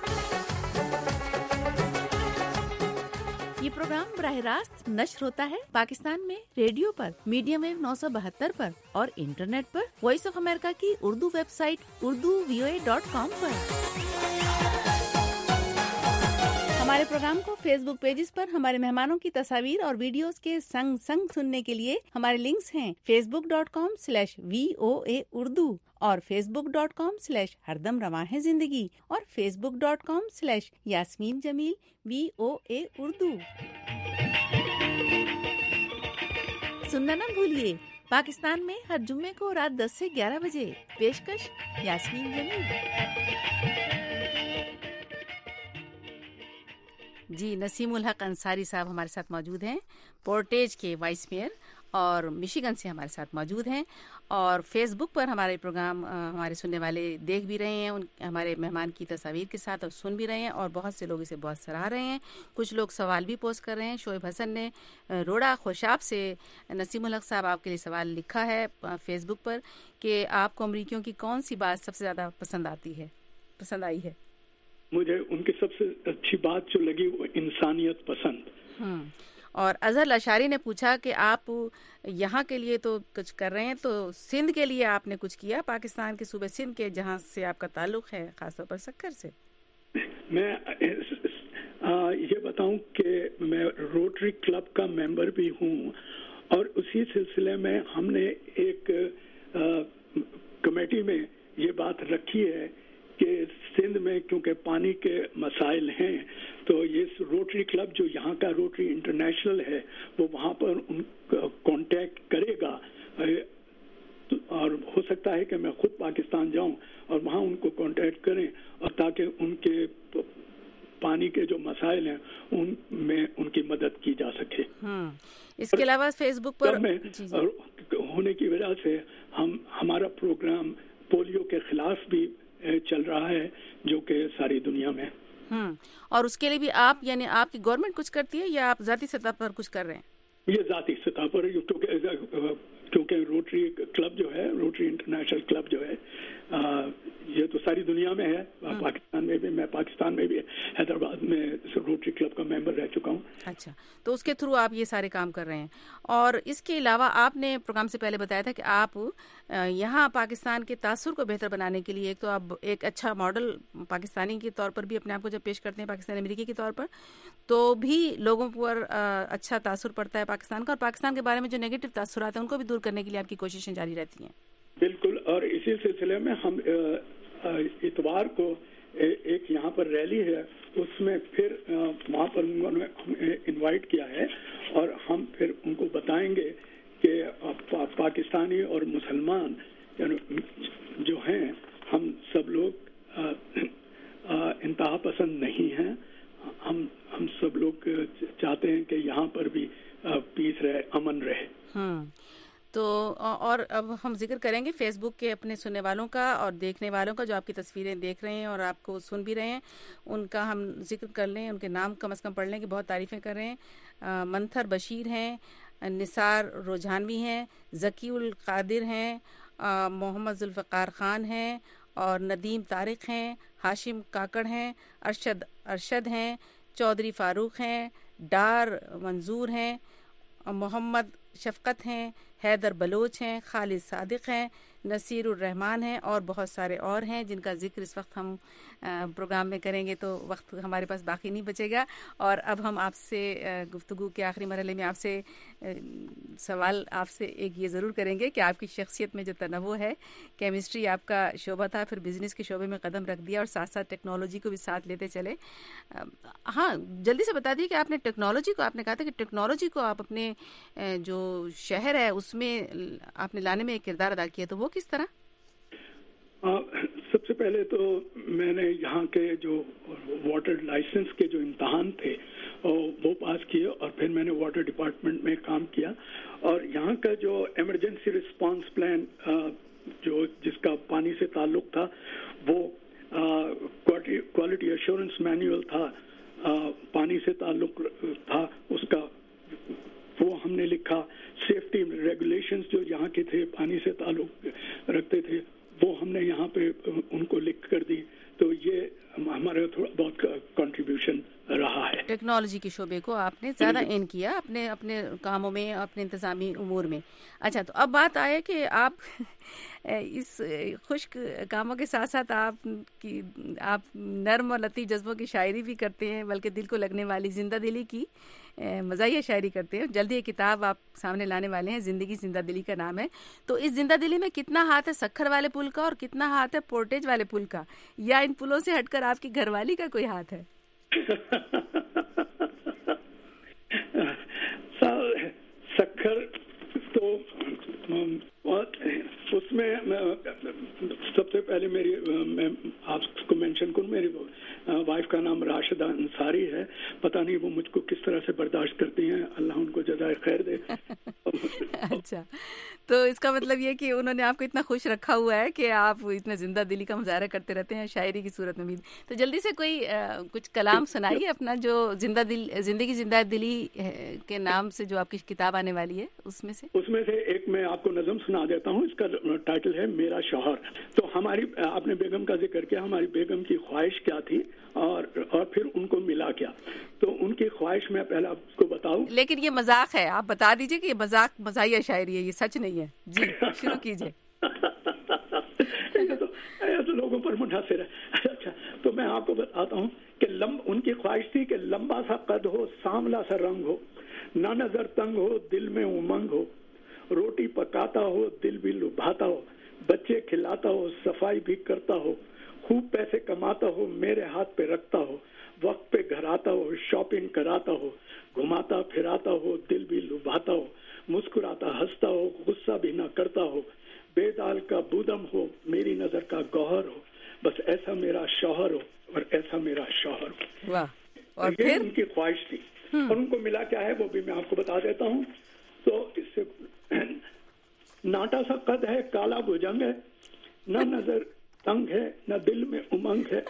یہ پروگرام براہ راست نشر ہوتا ہے پاکستان میں ریڈیو پر میڈیم ویو 972 پر اور انٹرنیٹ پر وائس آف امریکہ کی اردو ویب سائٹ urduvoa.com پر. ہمارے پروگرام کو فیس بک پیجز پر ہمارے مہمانوں کی تصاویر اور ویڈیوز کے سنگ سننے کے لیے ہمارے لنکس ہیں facebook.com/VOA اردو اور facebook.com/ہردم رواں ہے زندگی اور facebook.com/یاسمین جمیل VOA اردو. سننا نہ بھولیے, پاکستان میں ہر جمعے کو رات 10 سے 11 بجے. پیشکش یاسمین جمیل. جی, نسیم الحق انصاری صاحب ہمارے ساتھ موجود ہیں, پورٹیج کے وائس میئر, اور مشیگن سے ہمارے ساتھ موجود ہیں, اور فیس بک پر ہمارے پروگرام ہمارے سننے والے دیکھ بھی رہے ہیں ہمارے مہمان کی تصاویر کے ساتھ, اور سن بھی رہے ہیں, اور بہت سے لوگ اسے بہت سراہ رہے ہیں. کچھ لوگ سوال بھی پوسٹ کر رہے ہیں. شعیب حسن نے روڑا خوشاب سے نسیم الحق صاحب آپ کے لیے سوال لکھا ہے فیس بک پر کہ آپ کو امریکیوں کی کون سی بات سب سے زیادہ پسند آئی ہے؟
مجھے ان کی سب سے اچھی بات جو لگی وہ انسانیت پسند.
اور اظہر لاشاری نے پوچھا کہ آپ یہاں کے لیے تو کچھ کر رہے ہیں, تو سندھ کے لیے آپ نے کچھ کیا؟ پاکستان کے صوبے سندھ کے جہاں سے آپ کا تعلق ہے, خاص طور پر سکر سے.
میں یہ بتاؤں کہ میں روٹری کلب کا ممبر بھی ہوں, اور اسی سلسلے میں ہم نے ایک کمیٹی میں یہ بات رکھی ہے کہ سندھ میں کیونکہ پانی کے مسائل ہیں تو یہ روٹری کلب جو یہاں کا روٹری انٹرنیشنل ہے وہ وہاں پر ان کانٹیکٹ کرے گا, اور ہو سکتا ہے کہ میں خود پاکستان جاؤں اور وہاں ان کو کانٹیکٹ کریں, اور تاکہ ان کے پانی کے جو مسائل ہیں ان میں ان کی مدد کی جا سکے.
اس کے علاوہ فیس بک پر
ہونے کی وجہ سے ہمارا پروگرام پولیو کے خلاف بھی چل رہا ہے جو کہ ساری دنیا میں.
اور اس کے لیے بھی آپ یعنی آپ کی گورنمنٹ کچھ کرتی ہے یا آپ ذاتی سطح پر کچھ کر رہے ہیں؟
یہ ذاتی سطح پر, کیونکہ روٹری کلب جو ہے, روٹری انٹرنیشنل کلب جو ہے, یہ تو ساری دنیا میں ہے. پاکستان میں بھی, میں پاکستان میں بھی حیدرآباد میں روٹری کلب کا ممبر رہ چکا ہوں.
اچھا, تو اس کے تھرو آپ یہ سارے کام کر رہے ہیں. اور اس کے علاوہ آپ نے پروگرام سے پہلے بتایا تھا کہ آپ یہاں پاکستان کے تاثر کو بہتر بنانے کے لیے تو آپ ایک اچھا ماڈل پاکستانی کے طور پر بھی اپنے آپ کو جب پیش کرتے ہیں, پاکستانی امریکی کے طور پر, تو بھی لوگوں پر اچھا تاثر پڑتا ہے پاکستان کا, اور پاکستان کے بارے میں جو نیگیٹو تاثرات ہیں ان کو بھی دور کرنے کے لیے آپ کی کوششیں جاری رہتی ہیں.
بالکل, اور اسی سلسلے میں ہم اتوار کو ایک یہاں پر ریلی ہے, اس میں پھر وہاں پر انہوں نے انوائٹ کیا ہے, اور ہم پھر ان کو بتائیں گے کہ پاکستانی اور مسلمان جو ہیں ہم سب لوگ انتہا پسند نہیں ہیں. ہم سب لوگ چاہتے ہیں کہ یہاں پر بھی پیس رہے, امن رہے.
تو اور اب ہم ذکر کریں گے فیس بک کے اپنے سننے والوں کا اور دیکھنے والوں کا جو آپ کی تصویریں دیکھ رہے ہیں اور آپ کو سن بھی رہے ہیں, ان کا ہم ذکر کر لیں, ان کے نام کم از کم پڑھ لیں کہ بہت تعریفیں کر رہے ہیں. منتھر بشیر ہیں, نثار روجھانوی ہیں, ذکی القادر ہیں, محمد ذوالفقار خان ہیں, اور ندیم طارق ہیں، ہاشم کاکڑ ہیں، ارشد ہیں، چودھری فاروق ہیں، ڈار منظور ہیں، محمد شفقت ہیں، حیدر بلوچ ہیں، خالد صادق ہیں، نصیر الرحمان ہیں اور بہت سارے اور ہیں جن کا ذکر اس وقت ہم پروگرام میں کریں گے تو وقت ہمارے پاس باقی نہیں بچے گا. اور اب ہم آپ سے گفتگو کے آخری مرحلے میں آپ سے سوال آپ سے ایک یہ ضرور کریں گے کہ آپ کی شخصیت میں جو تنوع ہے، کیمسٹری آپ کا شعبہ تھا، پھر بزنس کے شعبے میں قدم رکھ دیا اور ساتھ ساتھ ٹیکنالوجی کو بھی ساتھ لیتے چلے. ہاں جلدی سے بتا دیے کہ آپ نے ٹیکنالوجی کو، آپ نے کہا تھا کہ ٹیکنالوجی کو آپ اپنے جو شہر ہے اس میں آپ نے لانے میں ایک کردار ادا کیا، تو وہ کس طرح؟
سب سے پہلے تو میں نے یہاں کے جو واٹر لائسنس کے جو امتحان تھے وہ پاس کیے، اور پھر میں نے واٹر ڈپارٹمنٹ میں کام کیا، اور یہاں کا جو ایمرجنسی رسپانس پلان جو جس کا پانی سے تعلق تھا وہ کوالٹی ایشورنس مینول تھا، پانی سے تعلق تھا اس کا، وہ ہم نے لکھا. سیفٹی ریگولیشنز جو یہاں کے تھے پانی سے تعلق رکھتے تھے وہ ہم نے یہاں پہ ان کو لکھ کر دی. تو یہ ہمارا تھوڑا بہت کنٹریبیوشن رہا ہے.
ٹیکنالوجی کے شعبے کو آپ نے زیادہ ان کیا اپنے کاموں میں، اپنے انتظامی امور میں. اچھا، تو اب بات آئے کہ آپ اس خشک کاموں کے ساتھ ساتھ آپ نرم اور لطیف جذبوں کی شاعری بھی کرتے ہیں، بلکہ دل کو لگنے والی زندہ دلی کی مزاحیہ شاعری کرتے ہیں. جلدی ایک کتاب آپ سامنے لانے والے ہیں، زندگی زندہ دلی کا نام ہے. تو اس زندہ دلی میں کتنا ہاتھ ہے سکھر والے پل کا اور کتنا ہاتھ ہے پورٹیج والے پل کا، یا ان پلوں سے ہٹ کر آپ کی گھر والی کا کوئی ہاتھ ہے؟
سکھر تو اس میں سب سے پہلے میں آپ کو مینشن کروں، میری وائف کا نام راشدہ انصاری ہے. پتہ نہیں وہ مجھ کو کس طرح سے برداشت کرتی ہیں، اللہ ان کو جزائے خیر دے.
اچھا، تو اس کا مطلب یہ کہ انہوں نے آپ کو اتنا خوش رکھا ہوا ہے کہ آپ اتنا زندہ دلی کا مظاہرہ کرتے رہتے ہیں شاعری کی صورت میں بھی. تو جلدی سے کوئی کچھ کلام سنائیے اپنا، جو زندگی زندہ دلی کے نام سے جو آپ کی کتاب آنے والی ہے اس میں سے
ایک میں آپ کو نظم سنا دیتا ہوں. اس کا ٹائٹل ہے میرا شوہر. تو ہماری آپ نے بیگم کا ذکر کیا، ہماری بیگم کی خواہش کیا تھی اور پھر ان کو ملا کیا. تو ان کی خواہش میں پہلے آپ کو بتاؤں،
لیکن یہ مذاق ہے، آپ بتا دیجئے کہ یہ مزاحیہ شاعری ہے، یہ سچ نہیں ہے. جی شروع کیجئے.
تو لوگوں پر منحصر ہے. اچھا، تو میں آپ کو بتاتا ہوں کہ ان کی خواہش تھی کہ لمبا سا قد ہو، سانولا سا رنگ ہو، نہ نظر تنگ ہو، دل میں امنگ ہو، روٹی پکاتا ہو، دل بھی لبھاتا ہو، بچے کھلاتا ہو، صفائی بھی کرتا ہو، خوب پیسے کماتا ہو، میرے ہاتھ پہ رکھتا ہو، وقت پہ گھر آتا ہو، شاپنگ کراتا ہو، گھماتا پھراتا ہو، دل بھی لبھاتا ہو، مسکراتا ہنستا ہو، غصہ بھی نہ کرتا ہو، بے دال کا بودم ہو، میری نظر کا گوہر ہو، بس ایسا میرا شوہر ہو اور ایسا میرا شوہر ہو.
واہ. اور
یہ
پھر
ان کی خواہش تھی. اور ان کو ملا کیا ہے وہ بھی میں آپ کو بتا دیتا ہوں. تو اس سے ناٹا سا قد ہے، کالا بھجنگ ہے، نہ نظر تنگ ہے، نہ دل میں امنگ ہے،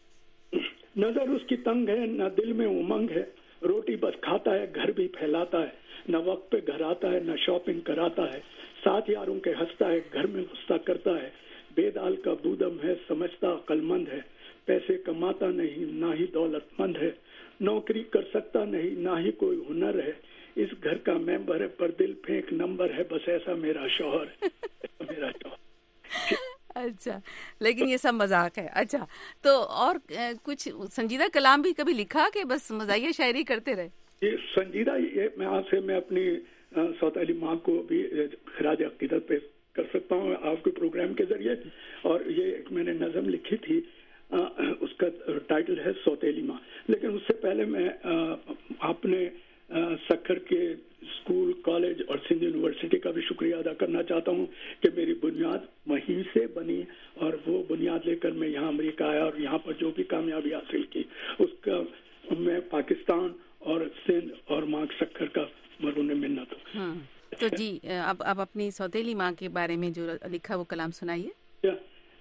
نظر اس کی تنگ ہے، نہ دل میں امنگ ہے، روٹی بس کھاتا ہے، گھر بھی پھیلاتا ہے، نہ وقت پہ گھر آتا ہے، نہ شاپنگ کراتا ہے، ساتھ یاروں کے ہنستا ہے، گھر میں غصہ کرتا ہے، بے دال کا بودم ہے، سمجھتا عقل مند ہے، پیسے کماتا نہیں، نہ ہی دولت مند ہے، نوکری کر سکتا نہیں، نہ ہی کوئی ہنر ہے، اس گھر کا ممبر ہے پر دل پھینک نمبر ہے، بس ایسا میرا شوہر ہے، ایسا میرا شوہر.
اچھا، لیکن یہ سب مذاق ہے. اچھا، تو اور کچھ سنجیدہ کلام بھی کبھی لکھا کہ بس مزاحیہ شاعری کرتے رہے؟
یہ سنجیدہ، یہ میں اپنی سوتیلی ماں کو بھی خراج عقیدت پیش کر سکتا ہوں آپ کے پروگرام کے ذریعے. اور یہ میں نے نظم لکھی تھی، اس کا ٹائٹل ہے سوتیلی ماں. لیکن اس سے پہلے میں اپنے سکھر کے اسکول، کالج اور سندھ یونیورسٹی کا بھی شکریہ ادا کرنا چاہتا ہوں کہ میری بنیاد وہیں سے بنی، اور وہ بنیاد لے کر میں یہاں امریکہ آیا اور یہاں پر جو بھی کامیابی حاصل کی اس کا میں پاکستان اور سندھ اور ماں سکھر کا مرہون منت ہوں.
تو جی اب اپنی سوتیلی ماں کے بارے میں جو لکھا وہ کلام سنائیے.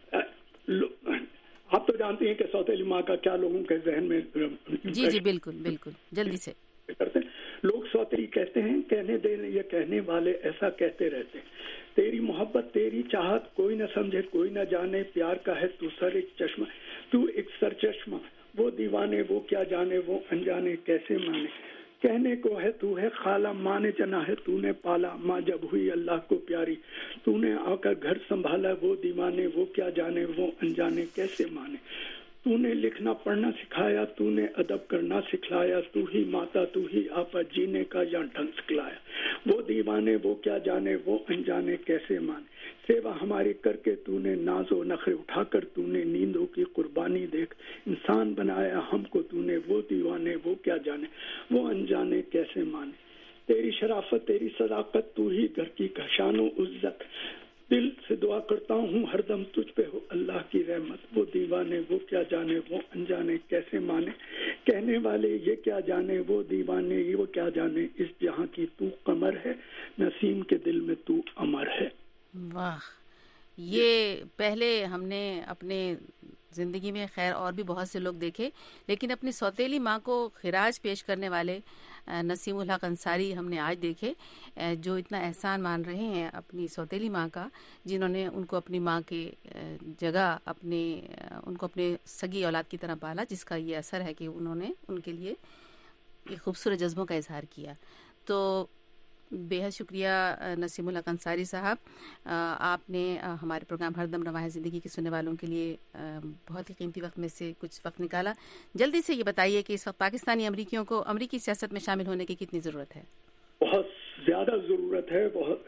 آپ تو جانتے ہیں کہ سوتیلی ماں کا کیا لوگوں کے ذہن میں.
جی بالکل بالکل، جلدی سے
کرتے ہیں لوگ. चौधरी कहते हैं, कहने दे ये कहने वाले ऐसा कहते रहते, तेरी मोहब्बत तेरी चाहत कोई न समझे कोई न जाने, प्यार का है तू सर एक चश्मा, तू एक सर चश्मा, वो दीवाने वो क्या जाने, वो अनजाने कैसे माने, कहने को है तू है खाला, माने जना है तूने पाला, माँ जब हुई अल्लाह को प्यारी, तूने आकर घर संभाला, वो दीवाने वो क्या जाने, वो अनजाने कैसे माने, तूने लिखना पढ़ना सिखाया, तूने अदब करना सिखलाया, तू ही माता तू ही आपा, जीने का या ढंग सिखलाया, वो दीवाने वो क्या जाने, वो अनजाने कैसे माने, सेवा हमारी करके तूने नाजो नखरे उठाकर, तूने नींदों की कुर्बानी देख इंसान बनाया हमको, तूने वो दीवाने वो क्या जाने, वो अनजाने कैसे माने, तेरी शराफत तेरी सदाकत तू ही घर की शानो इज्जत, दिल से दुआ करता हूँ हरदम तुझ पे हो अल्लाह की रहमत, वो दीवाने वो क्या जाने, वो अनजाने कैसे माने, कहने वाले ये क्या जाने, वो दीवाने वो क्या जाने, इस जहाँ की तू कमर है, नसीम के दिल में तू अमर है।
वाह, ये पहले हमने अपने ज़िंदगी में खैर और भी बहुत से लोग देखे, लेकिन अपनी सौतेली माँ को खिराज पेश करने वाले नसीमुल हक अंसारी हमने आज देखे, जो इतना एहसान मान रहे हैं अपनी सौतेली माँ का, जिन्होंने उनको अपनी माँ के जगह उनको अपने सगी औलाद की तरह पाला, जिसका ये असर है कि उन्होंने उनके लिए एक खूबसूरत जज्बों का इजहार किया। तो बेहद शुक्रिया नसीमुल हक अंसारी साहब, आपने हमारे प्रोग्राम हरदम रवां है ज़िंदगी के सुनने वालों के लिए बहुत ही कीमती वक्त में से कुछ वक्त निकाला। जल्दी से ये बताइए कि इस वक्त पाकिस्तानी अमरीकियों को अमरीकी सियासत में शामिल होने की कितनी ज़रूरत है?
बहुत ज़्यादा ज़रूरत है,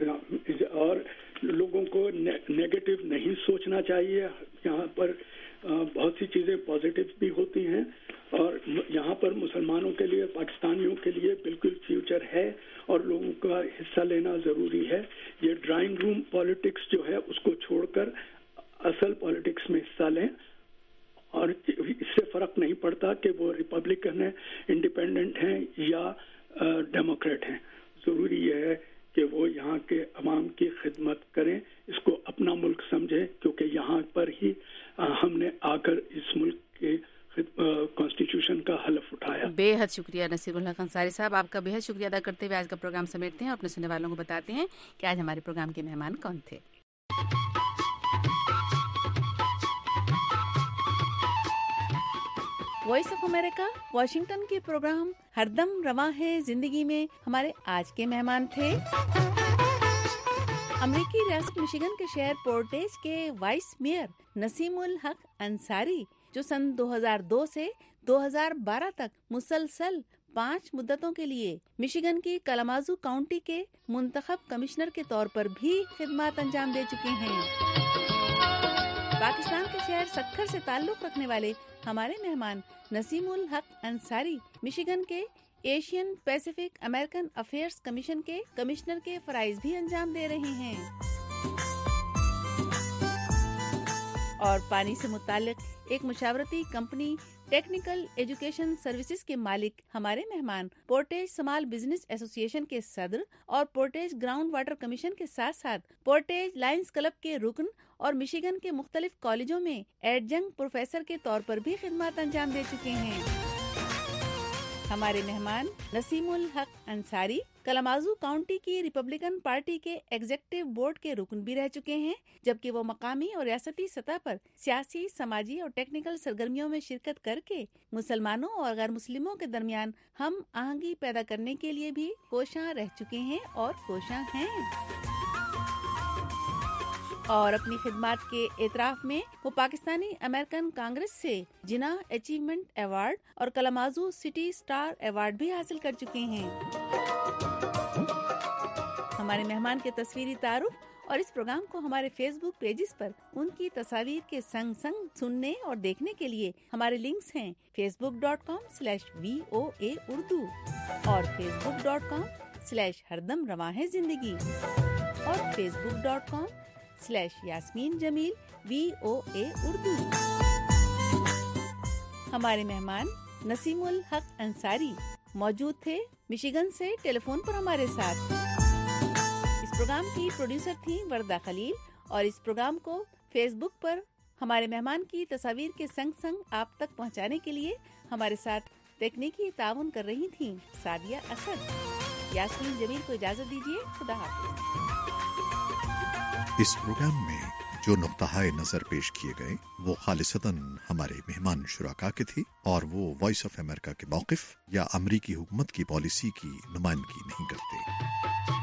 और लोगों को नेगेटिव नहीं सोचना चाहिए। यहाँ पर बहुत सी चीज़ें पॉजिटिव भी होती हैं, और यहाँ पर मुसलमानों के लिए, पाकिस्तानियों के लिए बिल्कुल फ्यूचर है, और लोगों का हिस्सा लेना ज़रूरी है। ये ड्राइंग रूम पॉलिटिक्स जो है उसको छोड़कर असल पॉलिटिक्स में हिस्सा लें, और इससे फ़र्क नहीं पड़ता कि वो रिपब्लिकन हैं, इंडिपेंडेंट हैं या डेमोक्रेट हैं। ज़रूरी यह है कि वो यहाँ के अवाम की खिदमत करें, इसको अपना मुल्क समझें, क्योंकि यहाँ पर ही हमने आकर इस मुल्क के कॉन्स्टिट्यूशन का हलफ उठाया।
बेहद शुक्रिया नसीरुल हक अंसारी साहब, आपका बेहद शुक्रिया अदा करते हुए आज का प्रोग्राम समेटते हैं और अपने सुनने वालों को बताते हैं कि आज हमारे प्रोग्राम के मेहमान कौन थे। वॉइस ऑफ अमेरिका वॉशिंगटन के प्रोग्राम हरदम रवां है जिंदगी में हमारे आज के मेहमान थे अमेरिकी रियासत मिशिगन के शहर पोर्टेज के वाइस मेयर नसीमुल हक अंसारी, जो सन 2002 से 2012 तक मुसलसल 5 मुद्दतों के लिए मिशिगन की कालामाजू काउंटी के मुंतखब कमिश्नर के तौर पर भी खिदमत अंजाम दे चुके हैं। पाकिस्तान के शहर सक्खर से ताल्लुक रखने वाले हमारे मेहमान नसीमुल हक अंसारी मिशिगन के Asian Pacific American affairs commission के कमिश्नर के फराइज भी अंजाम दे रहे हैं, और पानी से मुताल्लिक एक मुशावरती कंपनी टेक्निकल एजुकेशन सर्विसेज के मालिक हमारे मेहमान पोर्टेज स्मॉल बिजनेस एसोसिएशन के सदर और पोर्टेज ग्राउंड वाटर कमीशन के साथ साथ पोर्टेज लायंस क्लब के रुकन और मिशिगन के मुख्तलिफ कॉलेजों में एडजंक्ट प्रोफेसर के तौर पर भी खिदमत अंजाम दे चुके हैं। हमारे मेहमान नसीमुल हक अंसारी कालामाजू काउंटी की रिपब्लिकन पार्टी के एग्जीक्यूटिव बोर्ड के रुकन भी रह चुके हैं, जबकि वो मकामी और रियासती सतह पर सियासी, समाजी और टेक्निकल सरगर्मियों में शिरकत करके मुसलमानों और गैर मुस्लिमों के दरमियान हम आहंगी पैदा करने के लिए भी कोशां रह चुके हैं और कोशां हैं। और अपनी खिदमत के एतराफ में वो पाकिस्तानी अमेरिकन कांग्रेस से जिना अचीवमेंट अवार्ड और कालामाजू सिटी स्टार अवार्ड भी हासिल कर चुके हैं। हमारे मेहमान के तस्वीरी तारुफ और इस प्रोग्राम को हमारे फेसबुक पेजेस पर उनकी तस्वीर के संग संग सुनने और देखने के लिए हमारे लिंक्स हैं facebook.com/VOA उर्दू और facebook.com/हरदम रवां है जिंदगी और facebook.com/यास्मीन जमील VOA उर्दू। हमारे मेहमान नसीमुल हक अंसारी मौजूद थे मिशिगन से टेलीफोन पर हमारे साथ। इस प्रोग्राम की प्रोड्यूसर थी वर्दा खलील और इस प्रोग्राम को फेसबुक पर हमारे मेहमान की तस्वीर के संग संग आप तक पहुंचाने के लिए हमारे साथ तकनीकी ताउन कर रही थी सादिया असद। यास्मीन जमील को इजाजत दीजिए। खुदा हाफिज।
इस प्रोग्राम में जो नुक्ता-ए नजर पेश किए गए वो खालिसतन हमारे मेहमान शुराका के थे और वो वॉइस ऑफ अमेरिका के मौक़िफ़ या अमरीकी हुकूमत की पॉलिसी की नुमाइंदगी नहीं करते।